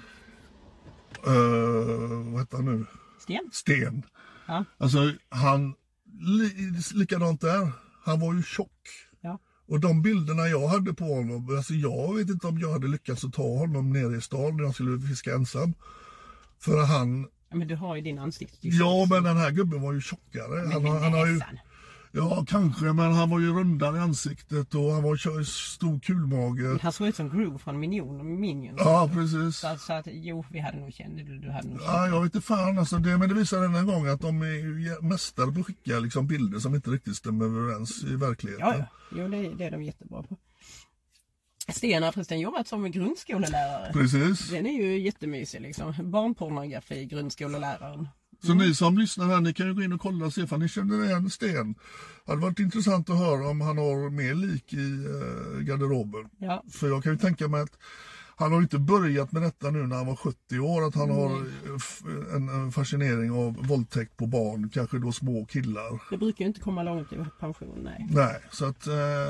vad heter han nu? Sten. Ja. Alltså han, likadant där, han var ju tjock. Ja. Och de bilderna jag hade på honom, alltså jag vet inte om jag hade lyckats att ta honom ner i stan när jag skulle fiska ensam. För han... Men du har ju din ansikte. Ja, men den här gubben var ju tjockare. Han har ju... Ja, kanske, men han var ju rundare i ansiktet och han var stor kulmage. Han såg ut som Gru från Minions. Ja, precis. Så att, jo, vi hade nog känt det. Du hade nog känt Ja, jag vet inte fan. Alltså, men det visar en gång att de är mästare på att skicka liksom bilder som inte riktigt stämmer överens i verkligheten. Ja. Jo, det är de jättebra på. Sten har förresten jobbat som grundskolelärare. Precis. Den är ju jättemysig liksom. Barnpornografi, grundskoleläraren. Så ni som lyssnar här, ni kan ju gå in och kolla och se om ni känner igen Sten. Det hade varit intressant att höra om han har mer lik i garderoben. Ja. För jag kan ju tänka mig att han har inte börjat med detta nu när han var 70 år. Att han har en fascinering av våldtäkt på barn, kanske då små killar. Det brukar ju inte komma långt i pension, nej. Nej, så att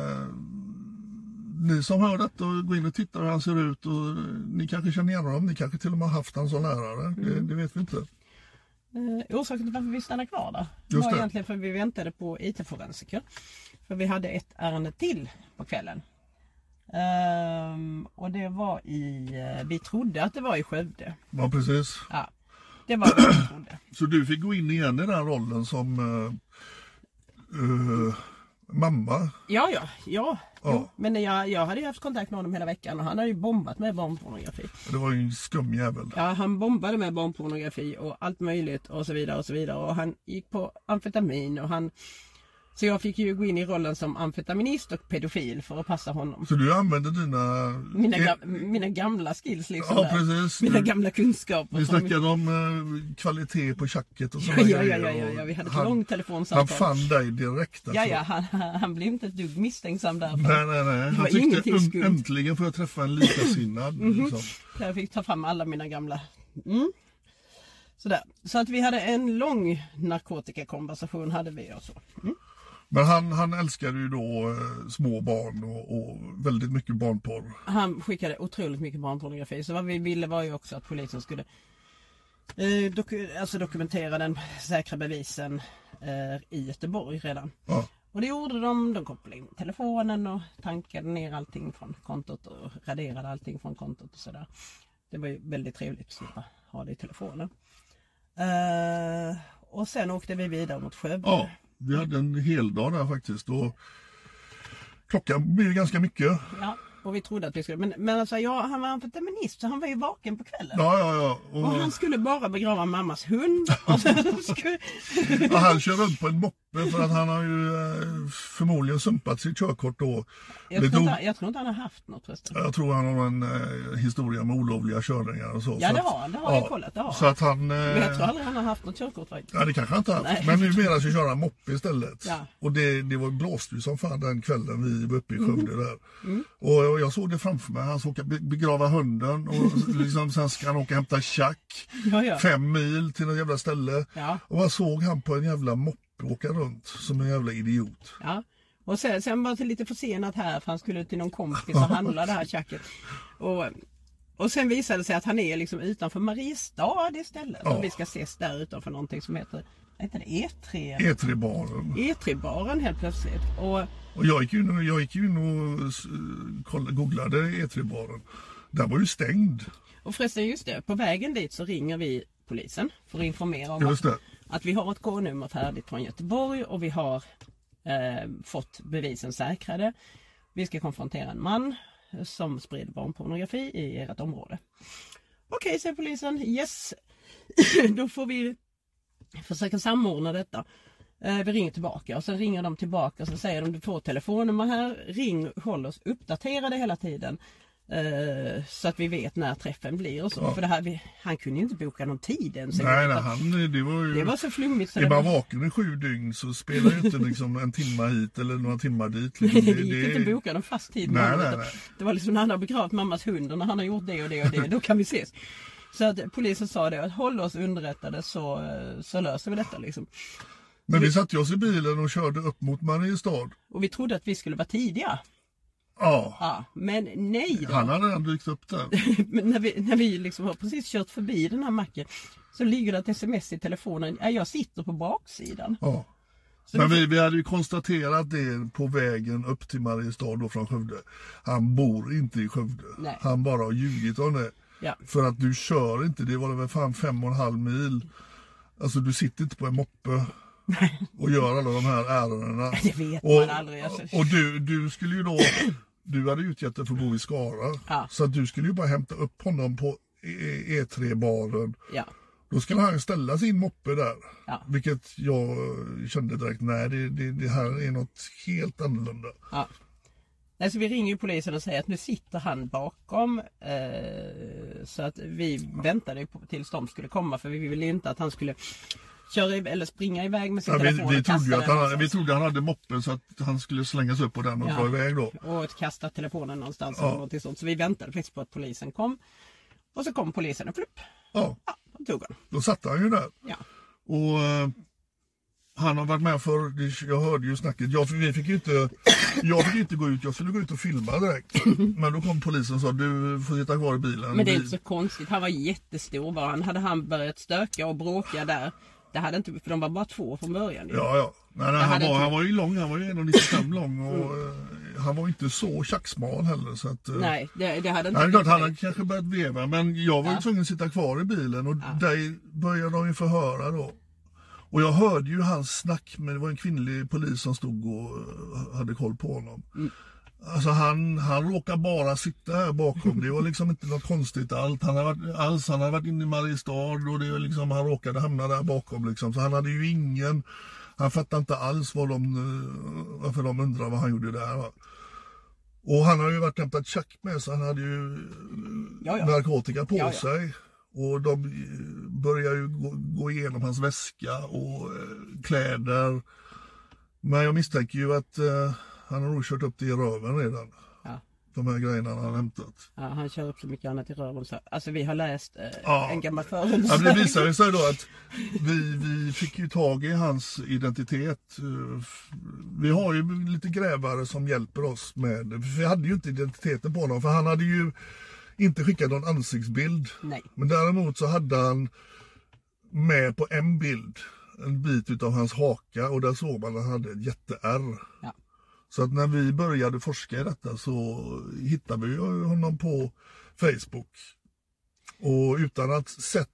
ni som hör detta och går in och tittar hur han ser ut. Och ni kanske känner igen honom, ni kanske till och med har haft han som lärare. Det vet vi inte. Orsaken till varför vi stannade kvar där Just var det. egentligen för vi väntade på IT-forensiker. För vi hade ett ärende till på kvällen. Och det var vi trodde att det var i Skövde. Ja, precis. Ja, det var det vi trodde. Så du fick gå in igen i den rollen som mamma. Ja. Jo. Men jag hade ju haft kontakt med honom hela veckan och han hade ju bombat med barnpornografi. Det var ju en skum jävel. Ja, han bombade med barnpornografi och allt möjligt och så vidare och så vidare. Och han gick på amfetamin och så jag fick ju gå in i rollen som amfetaminist och pedofil för att passa honom. Så du använde Mina gamla skills liksom. Ja, där. precis. Mina gamla kunskaper. Vi snackade om kvalitet på tjacket och sådana Ja, grejer. vi hade ett långt telefonsamtal. Han fann dig direkt. Alltså. Ja, han blev inte ett dugg misstänksam där. Nej. Han tyckte äntligen får jag träffa en likasinnad. Liksom. Jag fick ta fram alla mina gamla... Sådär. Så att vi hade en lång narkotikakonversation hade vi och så. Men han älskade ju då små barn och väldigt mycket barnporr. Han skickade otroligt mycket barnpornografi. Så vad vi ville var ju också att polisen skulle Dokumentera den säkra bevisen i Göteborg redan. Ja. Och det gjorde de kopplade in telefonen och tankade ner allting från kontot och raderade allting från kontot och sådär. Det var ju väldigt trevligt att slippa ha det i telefonen. Och sen åkte vi vidare mot Skövde. Ja, vi hade en hel dag där faktiskt. Och klockan blev ganska mycket. Ja, och vi trodde att vi skulle... Men alltså, han var amfetaminist så han var ju vaken på kvällen. Ja. Och han skulle bara begrava mammas hund. Och Ja, han kör runt på en moppe för att han har ju förmodligen sumpat sitt körkort då. Jag tror inte han har haft något förresten. Jag tror han har en historia med olovliga körningar och så. Ja, så det har jag kollat. Det har. Så att han... Men jag tror aldrig han har haft något körkort faktiskt. Ja, det kanske han inte haft. Nej. Men numera så kör han moppe istället. Ja. Och det var blåst ju som fan den kvällen vi var uppe i Skövde där. Och jag såg det framför mig. Han ska begrava hunden och liksom, sen ska han åka och hämta tjack. Ja. 5 mil till något jävla ställe. Ja. Och jag såg han på en jävla moppe åka runt som en jävla idiot. Ja. Och sen var det lite försenat här för han skulle till någon kompis och handla det här tjacket. Och sen visade det sig att han är liksom utanför Mariestad istället. Ja. Och vi ska ses där utanför någonting som heter E3. E3-baren. E3-baren helt plötsligt. Och jag gick ju in och googlade E3-baren. Den var ju stängd. Och förresten just det, på vägen dit så ringer vi polisen för att informera om att vi har ett K-nummer färdigt från Göteborg och vi har fått bevisen säkrade. Vi ska konfrontera en man som sprider barnpornografi i ert område. Okej, säger polisen. Yes. Då får vi försöka samordna detta. Vi ringer tillbaka och sen ringer de tillbaka och så säger de du får telefonnummer här. Ring, håll oss uppdaterade hela tiden. Så att vi vet när träffen blir och så. Ja. För det här, han kunde ju inte boka någon tid ens. Det var så flummigt. Så är man vaken i 7 dygn så spelar ju inte liksom en timma hit eller några timmar dit. Liksom. Det gick inte boka någon fast tid. Nej. Det var liksom när han har begravt mammas hund och när han har gjort det och det och det, då kan vi ses. Så att polisen sa det, att håll oss underrättade så löser vi detta liksom. Men vi satte oss i bilen och körde upp mot Mariestad. Och vi trodde att vi skulle vara tidiga. Ja, men nej då. Han hade redan dykt upp där. Men när vi liksom har precis kört förbi den här macken så ligger det ett sms i telefonen. Jag sitter på baksidan. Ja. Men vi hade ju konstaterat det på vägen upp till Mariestad då från Skövde. Han bor inte i Skövde. Nej. Han bara har ljugit om det. Ja. För att du kör inte, det var väl fan 5,5 mil. Alltså du sitter inte på en moppe och gör alla de här ärendena. Det vet man aldrig. Alltså. Och du skulle ju då... Du hade utgett dig för att bo i Skara. Ja. Så att du skulle ju bara hämta upp honom på E3-baren. Ja. Då skulle han ställa sin moppe där. Ja. Vilket jag kände direkt, nej det här är något helt annorlunda. Ja. Så vi ringer ju polisen och säger att nu sitter han bakom. Så att vi väntade tills de skulle komma. För vi ville inte att han skulle köra eller springa iväg med sin telefon. Vi trodde han hade moppen så att han skulle slängas upp på den och dra iväg då. Och kasta telefonen någonstans. Ja. Så vi väntade faktiskt på att polisen kom. Och så kom polisen och flupp. Ja, tog han. Då satt han ju där. Ja. Och han har varit med för, jag hörde ju snacket. Jag fick inte gå ut, jag skulle gå ut och filma direkt. Men då kom polisen och sa, du får sitta kvar i bilen. Men det är inte så konstigt, han var jättestor. Hade han börjat stöka och bråka där. Det hade inte, för de var bara 2 från början. Ju. Ja. Nej, han var ju lång, han var ju 1,95 lång och han var inte så tjacksmal heller. Så att, nej, det hade inte... Nej, klart, han hade kanske börjat veva, men jag var ju tvungen att sitta kvar i bilen och där började de ju förhöra då. Och jag hörde ju hans snack, men det var en kvinnlig polis som stod och hade koll på honom. Alltså han råkade bara sitta här bakom. Det var liksom inte något konstigt allt. Han hade varit inne i Mariestad och det liksom, han råkade hamna där bakom liksom. Så han hade ju han fattade inte alls varför de undrar vad han gjorde där. Va? Och han har ju varit hämtat tjack med, så han hade ju narkotika på sig. Och de börjar ju gå igenom hans väska och kläder. Men jag misstänker ju att han har nog kört upp det i röven redan. Ja. De här grejerna han har hämtat. Ja, han kör upp så mycket annat i röven. Så. Alltså vi har läst en gammal förundersökning. Ja, det visar sig då att vi fick ju tag i hans identitet. Vi har ju lite grävare som hjälper oss med det. Vi hade ju inte identiteten på honom, för han hade ju inte skickat någon ansiktsbild. Nej. Men däremot så hade han med på en bild en bit utav hans haka och där såg man att han hade ett jätteärr. Ja. Så att när vi började forska i detta så hittade vi honom på Facebook. Och utan att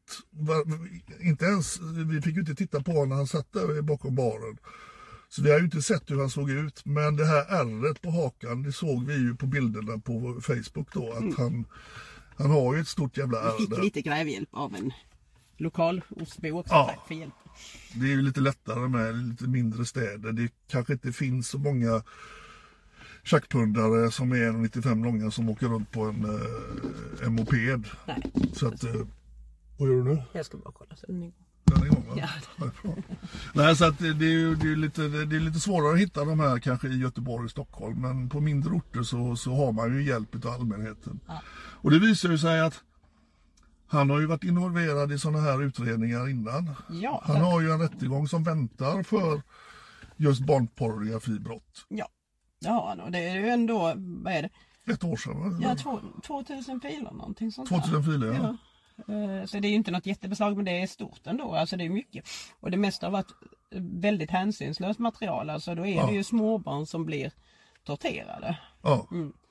inte ens, vi fick ju inte titta på honom när han satt där bakom baren. Så vi har ju inte sett hur han såg ut, men det här ärret på hakan, det såg vi ju på bilderna på Facebook då, att han har ju ett stort jävla ärr. Vi fick lite grävhjälp av en lokal ostbo också. Ja. För hjälp. Det är ju lite lättare med lite mindre städer. Det kanske inte finns så många tjackpundare som är 1,95 långa som åker runt på en moped. Nej. Så att, vad gör du nu? Jag ska bara kolla så den är Den är igång, va? Ja. Nej, så att det är lite svårare att hitta de här kanske i Göteborg och Stockholm, men på mindre orter så har man ju hjälp av allmänheten. Ja. Och det visar ju sig att han har ju varit involverad i sådana här utredningar innan. Ja. Han har ju en rättegång som väntar för just barnpornografibrott. Ja. Ja, och det är ju ändå, vad är det? 1 år sedan, va? Ja, 2000 filer någonting sånt 2000 filer, ja. Så det är ju inte något jättebeslag, men det är stort ändå. Alltså det är mycket. Och det mesta har varit väldigt hänsynslöst material. Alltså då är det ju småbarn som blir torterade. Ja.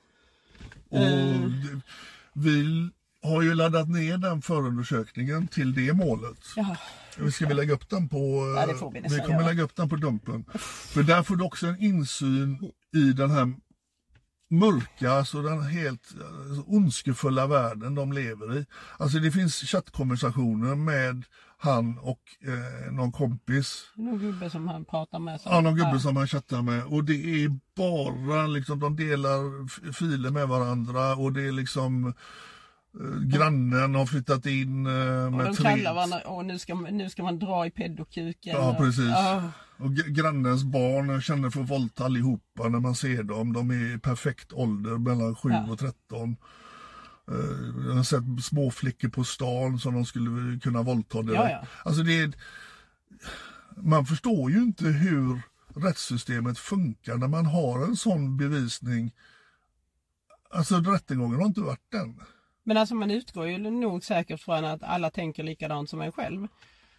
Och vi har ju laddat ner den förundersökningen till det målet. Ja. Ska vi lägga upp den på... Ja, det får vi nästan vi kommer göra. lägga upp den på Dumpen. För där får du också en insyn i den här mörka, alltså den helt ondskefulla världen de lever i. Alltså det finns chattkonversationer med han och någon kompis. Någon gubbe som han pratar med. Ja, någon gubbe som han chattar med. Och det är bara liksom, de delar filer med varandra och det är liksom... grannen har flyttat in med och de tre. kallar varandra, och nu ska man dra i pedokuken. Ja, precis. Ja. Och grannens barn känner för våldta allihopa när man ser dem. De är i perfekt ålder, mellan 7 och 13. Jag har sett små flickor på stan som de skulle kunna våldta direkt. Ja. Alltså man förstår ju inte hur rättssystemet funkar när man har en sån bevisning. Alltså rättegången har inte varit den. Men alltså man utgår ju nog säkert från att alla tänker likadant som en själv.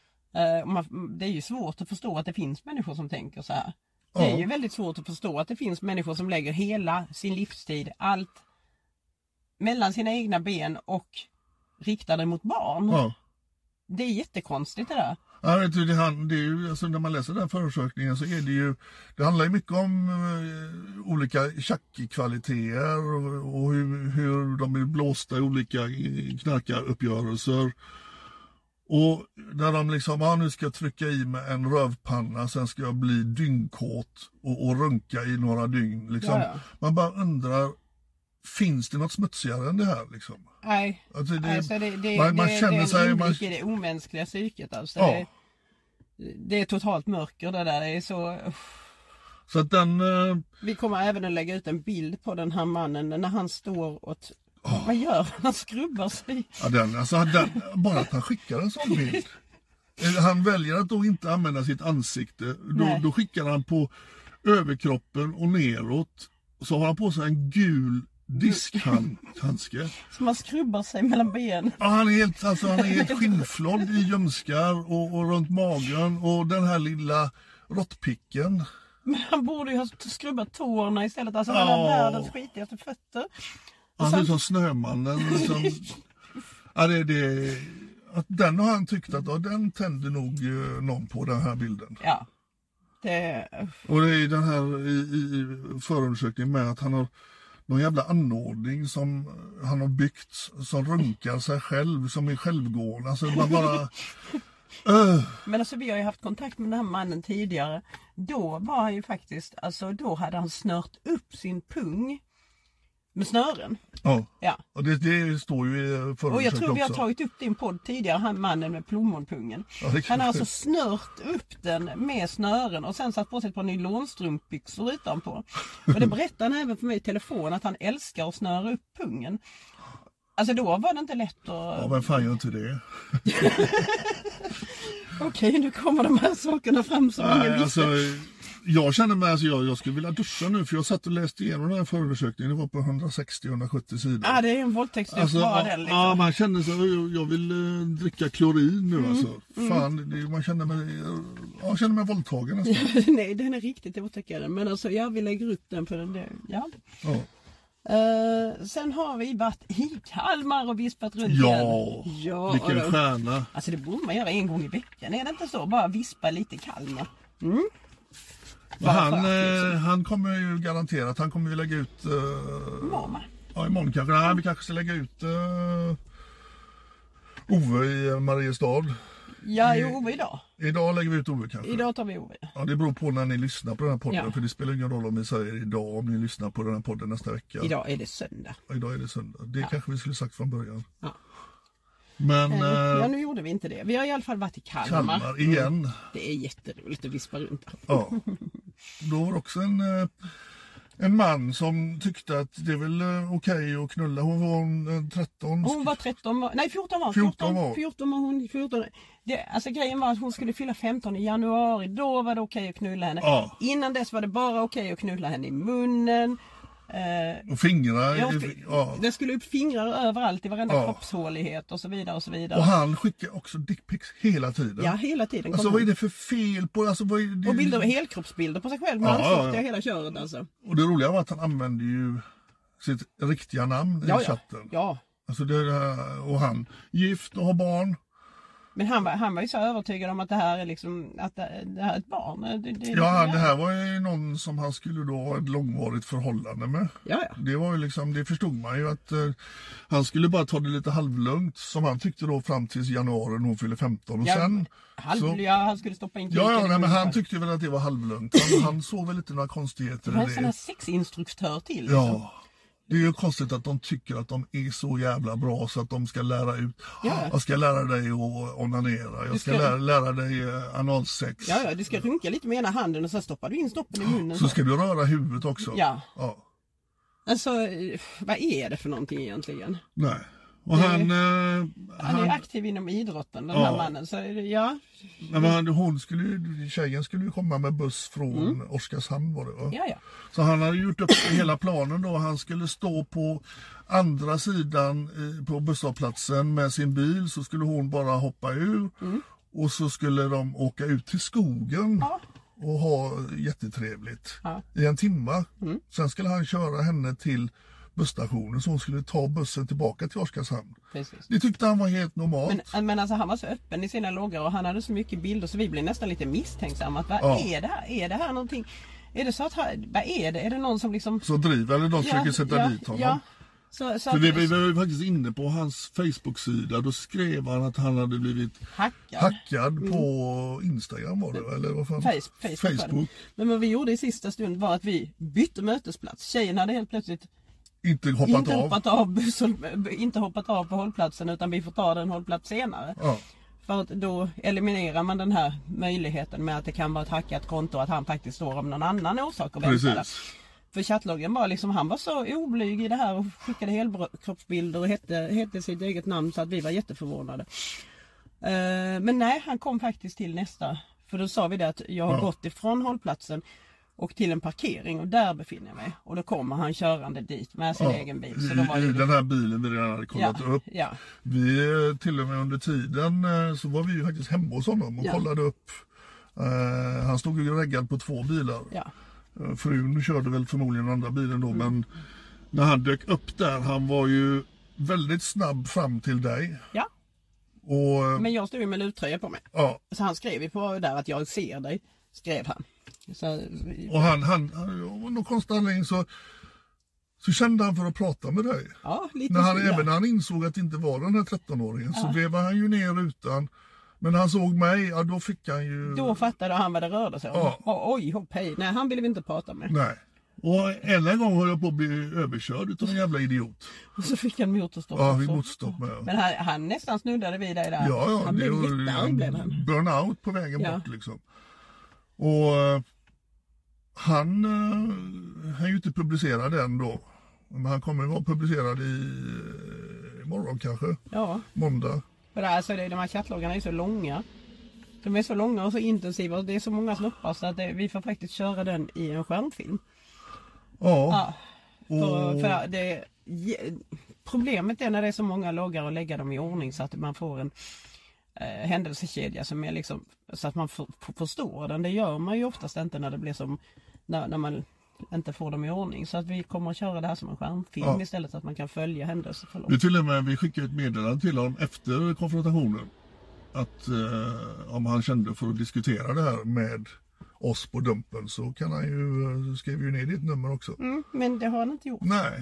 Det är ju svårt att förstå att det finns människor som tänker så här. Det är ju väldigt svårt att förstå att det finns människor som lägger hela sin livstid, allt mellan sina egna ben och riktar det mot barn. Ja. Det är jättekonstigt det där. Ja, vet du, det är ju, alltså, när man läser den förundersökningen så är det handlar ju mycket om olika tjackkvaliteter och hur de är blåsta i olika knarkaruppgörelser. Och när de liksom, nu ska jag trycka i med en rövpanna, sen ska jag bli dyngkåt och runka i några dygn. Liksom. Ja. Man bara undrar, finns det något smutsigare än det här liksom? Nej, alltså, man känner sig inblick i det omänskliga psyket. Alltså. Ja. Det är totalt mörker det där. Det är så... Så att Vi kommer även att lägga ut en bild på den här mannen när han står och... Vad gör han? Skrubbar sig. Ja, bara att han skickar en sån bild. Han väljer att då inte använda sitt ansikte. Då skickar han på överkroppen och neråt. Så har han på sig en gul diskhandske. Så man skrubbar sig mellan ben. Ja, han är helt skinnflådd i ljumskar och runt magen. Och den här lilla råttpicken. Men han borde ju ha skrubbat tårna istället. Alltså han har världens skitigaste fötter. Han är som Snömannen. Liksom. Ja, att den har han tyckt att den tände nog någon på den här bilden. Ja. Och det är den här i förundersökningen med att han har någon jävla anordning som han har byggt som runkar sig själv, som är självgående. Alltså man bara... Men alltså vi har ju haft kontakt med den här mannen tidigare. Då var han ju faktiskt, alltså då hade han snört upp sin pung med snören. Ja. Och det står ju i förundersökningen. Och jag tror vi har också tagit upp din podd tidigare, han mannen med plommonpungen. Ja, han har alltså snört upp den med snören och sen satt på sig ett par nylonstrumpbyxor utanpå. Och det berättade han även för mig i telefon att han älskar att snöra upp pungen. Alltså då var det inte lätt att... Ja, men fan gör inte det? Okej, nu kommer de här sakerna fram som ingen visste. Alltså, jag känner mig, alltså, jag skulle vilja duscha nu, för jag satt och läste igenom den här förundersökningen. Det var på 160-170 sidor. Ja, det är en våldtäkt. Alltså, den, liksom. ja, man känner så, jag vill dricka klorin nu alltså. Fan, man känner mig våldtagen nästan. Nej, den är riktigt otäckare. Men alltså, vi lägger upp den för den. Ja. Sen har vi varit i Kalmar och vispat runt Ja, vilken stjärna. Alltså det borde man göra en gång i veckan. Är det inte så? Bara vispa lite i Kalmar. Han kommer ju garanterat, han kommer ju lägga ut imorgon kanske. Nej, vi kanske ska lägga ut Ove i Mariestad. Ja, Ove idag. Idag lägger vi ut Ove kanske. Idag tar vi Ove. Ja, det beror på när ni lyssnar på den här podden. För det spelar ingen roll om ni säger idag, om ni lyssnar på den här podden nästa vecka. Idag är det söndag. Ja, idag är det söndag. Det kanske vi skulle sagt från början. Ja. Men, nu gjorde vi inte det. Vi har i alla fall varit i Kalmar igen. Det är jätteroligt att vispa runt. Ja. Då var också en man som tyckte att det är väl okej att knulla. Hon var 13. Hon var 13. Nej, 14 var 14 var hon. 14. Alltså grejen var att hon skulle fylla 15 i januari. Då var det okej att knulla henne. Ja. Innan dess var det bara okej att knulla henne i munnen. Och fingrar. Det skulle upp fingrar överallt i varenda kroppshålighet och så vidare och så vidare. Och han skickar också dickpics hela tiden. Ja, hela tiden. Alltså vad är det för fel på? Alltså, vad är det... Och bilder, helkroppsbilder på sig själv med ansiktet hela köret alltså. Och det roliga var att han använde ju sitt riktiga namn i chatten. Ja. Alltså och han gift och har barn. Men han var ju så övertygad om att det här är liksom, att det här är ett barn. Det här var ju någon som han skulle då ha ett långvarigt förhållande med. Ja. Det var ju liksom, det förstod man ju att han skulle bara ta det lite halvlugnt, som han tyckte då fram till januari när hon fyllde 15 och sen. Han skulle stoppa in men han tyckte väl att det var halvlugnt. Han såg väl lite några konstigheter i det. Det var en sån här sexinstruktör till. Liksom. Ja. Det är ju konstigt att de tycker att de är så jävla bra så att de ska lära ut. Jag ska lära dig att onanera. Jag ska lära dig analsex. Ja, du ska runka lite med ena handen och så stoppar du in stoppen i munnen. Så ska du röra huvudet också. Ja. Alltså, vad är det för någonting egentligen? Nej. Och han är aktiv inom idrotten, den här mannen. Så, Men tjejen skulle ju komma med buss från Oskarshamn var det va? Ja. Så han hade gjort upp hela planen då. Han skulle stå på andra sidan på busshållplatsen med sin bil. Så skulle hon bara hoppa ur. Och så skulle de åka ut till skogen. Och ha jättetrevligt i en timme. Sen skulle han köra henne till busstationen så hon skulle ta bussen tillbaka till Oskarshamn. Precis. Det tyckte han var helt normalt. Men alltså han var så öppen i sina loggar och han hade så mycket bilder så vi blev nästan lite misstänksamma. Vad är det här? Är det här någonting? Är det så att vad är det? Är det någon som liksom... Så driver eller de försöker sätta dit honom? Ja. För vi var faktiskt inne på hans Facebook-sida. Då skrev han att han hade blivit hackad på Instagram var det eller vad fan? Facebook. Men vad vi gjorde i sista stund var att vi bytte mötesplats. Tjejen hade helt plötsligt inte hoppat av på hållplatsen utan vi får ta den hållplats senare. Ja. För att då eliminerar man den här möjligheten med att det kan vara ett hackat konto att han faktiskt står om någon annan orsak och väntar. För chattloggen var liksom, han var så oblyg i det här och skickade helkroppsbilder och hette sitt eget namn så att vi var jätteförvånade. Men nej, han kom faktiskt till nästa. För då sa vi det att jag har gått ifrån hållplatsen och till en parkering och där befinner jag mig. Och då kommer han körande dit med sin egen bil. Så då var den här bilen vi redan hade kollat upp. Ja. Vi till och med under tiden så var vi ju faktiskt hemma hos honom och kollade upp. Han stod ju reggad på 2 bilar. Ja. Frun körde väl förmodligen den andra bilen då. Men när han dök upp där, han var ju väldigt snabb fram till dig. Ja. Men jag stod ju med luttröja på mig. Ja. Så han skrev ju på där att jag ser dig, skrev han. Så, och han någon konstig anledning så kände han för att prata med dig. Ja, lite även när han insåg att det inte var den här 13-åringen så vevade han ju ner rutan. Men när han såg mig, då fick han ju... Då fattade han vad det rörde sig om. Ja. Oj, hopp, hej. Nej, han ville vi inte prata med. Nej. Och en gång höll jag på att bli överkörd utav en jävla idiot. Och så fick han motorstopp. Ja, vi motorstopp med. Men han nästan snuddade vid dig där. Ja, han blev jättearg blev han. Burnout på vägen bort liksom. Och han är ju inte publicerad än då. Men han kommer att vara publicerad imorgon kanske. Ja. Måndag. För alltså, de här chattloggarna är så långa. De är så långa och så intensiva och det är så många snoppar så att vi får faktiskt köra den i en skärmfilm. Ja. För det, problemet är när det är så många loggar och lägga dem i ordning så att man får en händelsekedja som är liksom, så att man förstår den. Det gör man ju oftast inte när det blir som när man inte får dem i ordning. Så att vi kommer att köra det här som en skärmfilm istället så att man kan följa händelser. Vi skickar ett meddelande till honom efter konfrontationen. Att om han kände för att diskutera det här med oss på Dumpen så kan han ju skriva ner ditt nummer också. Men det har han inte gjort. Nej,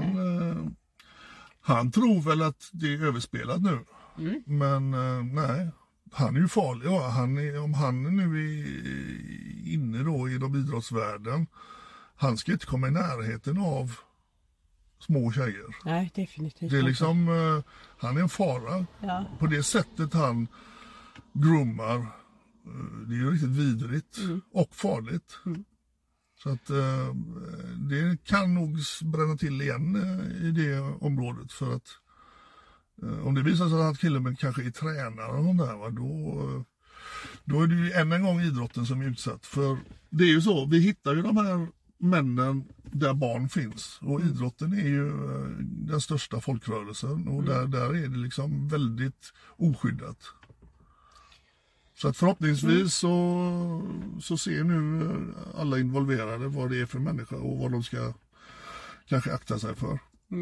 han tror väl att det är överspelat nu. Men nej, han är ju farlig. Ja, om han nu är inne då i de idrottsvärlden, han ska inte komma i närheten av små tjejer. Nej, definitivt. Det är liksom, han är en fara. Ja. På det sättet han groomar, det är ju riktigt vidrigt och farligt. Så att det kan nog bränna till igen i det området, för att om det visar sig att killen kanske är tränare och sånt där, då är det ju än en gång idrotten som är utsatt. För det är ju så, vi hittar ju de här männen där barn finns. Och idrotten är ju den största folkrörelsen. Och där är det liksom väldigt oskyddat. Så att förhoppningsvis så ser nu alla involverade vad det är för människa och vad de ska kanske akta sig för.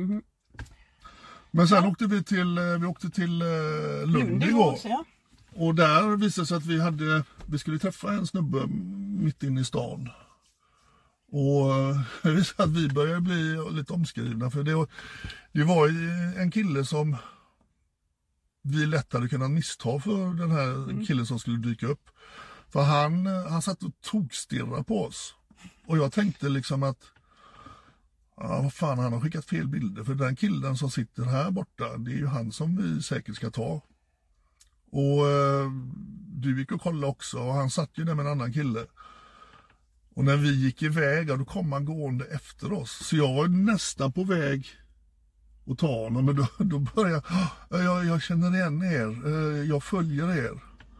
Men sen åkte vi till Lund igår. Och där visade sig att vi skulle träffa en snubbe mitt inne i stan. Och det visade sig att vi började bli lite omskrivna, för det var en kille som vi lätt hade kunnat missta för den här killen som skulle dyka upp. För han satt och tokstirrade på oss. Och jag tänkte liksom att vad fan, han har skickat fel bilder. För den killen som sitter här borta, det är ju han som vi säkert ska ta. Och du gick och kollade också, och han satt ju där med en annan kille. Och när vi gick iväg, då kom han gående efter oss. Så jag var nästan på väg att ta honom, men då började jag känner igen er, jag följer er.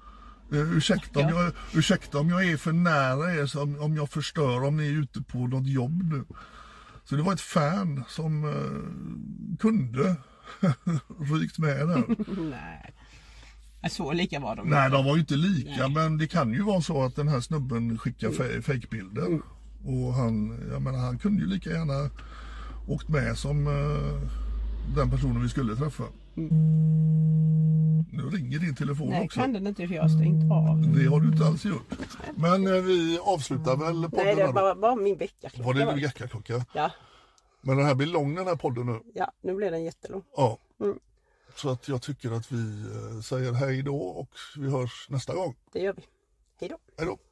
Ursäkta om jag är för nära er, om jag förstör, om ni är ute på något jobb nu. Så det var ett fan som kunde rykt med där. Nej. Så lika var de. Nej, de var ju inte lika. Nej. Men det kan ju vara så att den här snubben skickar fejkbilder. Och han kunde ju lika gärna åkt med som den personen vi skulle träffa. Nu ringer din telefon. Nej, också. Nej, kan den inte, för jag har stängt av. Det har du inte alls gjort. Men vi avslutar väl podden. Nej, det var bara min väckarklocka. Var det din väckarklocka? Ja. Men den här blir lång, den här podden nu. Ja, nu blir den jättelång. Ja. Så att jag tycker att vi säger hej då, och vi hörs nästa gång. Det gör vi. Hej då. Hej då.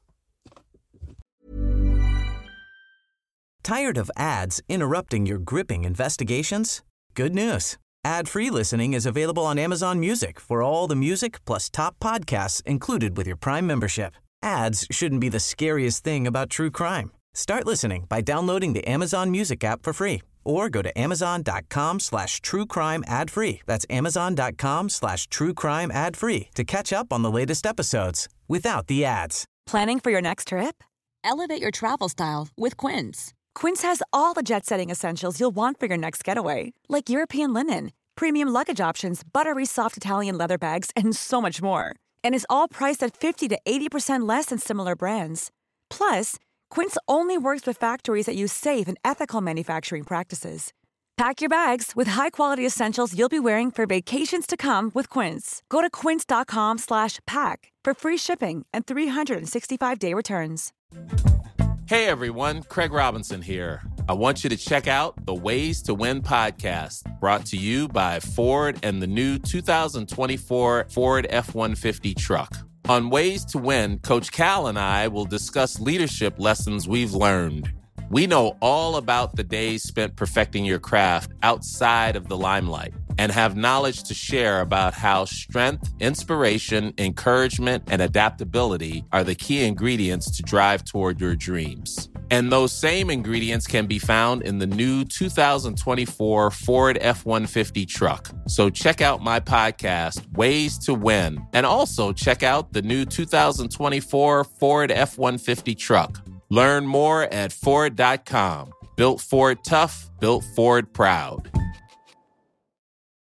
Tired of ads interrupting your gripping investigations? Good news. Ad-free listening is available on Amazon Music for all the music plus top podcasts included with your Prime membership. Ads shouldn't be the scariest thing about true crime. Start listening by downloading the Amazon Music app for free or go to amazon.com/truecrime ad-free. That's amazon.com/truecrime ad-free to catch up on the latest episodes without the ads. Planning for your next trip? Elevate your travel style with Quince. Quince has all the jet-setting essentials you'll want for your next getaway, like European linen, premium luggage options, buttery soft Italian leather bags, and so much more. And is all priced at 50 to 80% less than similar brands. Plus, Quince only works with factories that use safe and ethical manufacturing practices. Pack your bags with high-quality essentials you'll be wearing for vacations to come with Quince. Go to quince.com/pack for free shipping and 365-day returns. Hey everyone, Craig Robinson here. I want you to check out the Ways to Win podcast, brought to you by Ford and the new 2024 Ford F-150 truck. On Ways to Win, Coach Cal and I will discuss leadership lessons we've learned. We know all about the days spent perfecting your craft outside of the limelight and have knowledge to share about how strength, inspiration, encouragement, and adaptability are the key ingredients to drive toward your dreams. And those same ingredients can be found in the new 2024 Ford F-150 truck. So check out my podcast, Ways to Win, and also check out the new 2024 Ford F-150 truck. Learn more at Ford.com. Built Ford tough, built Ford proud.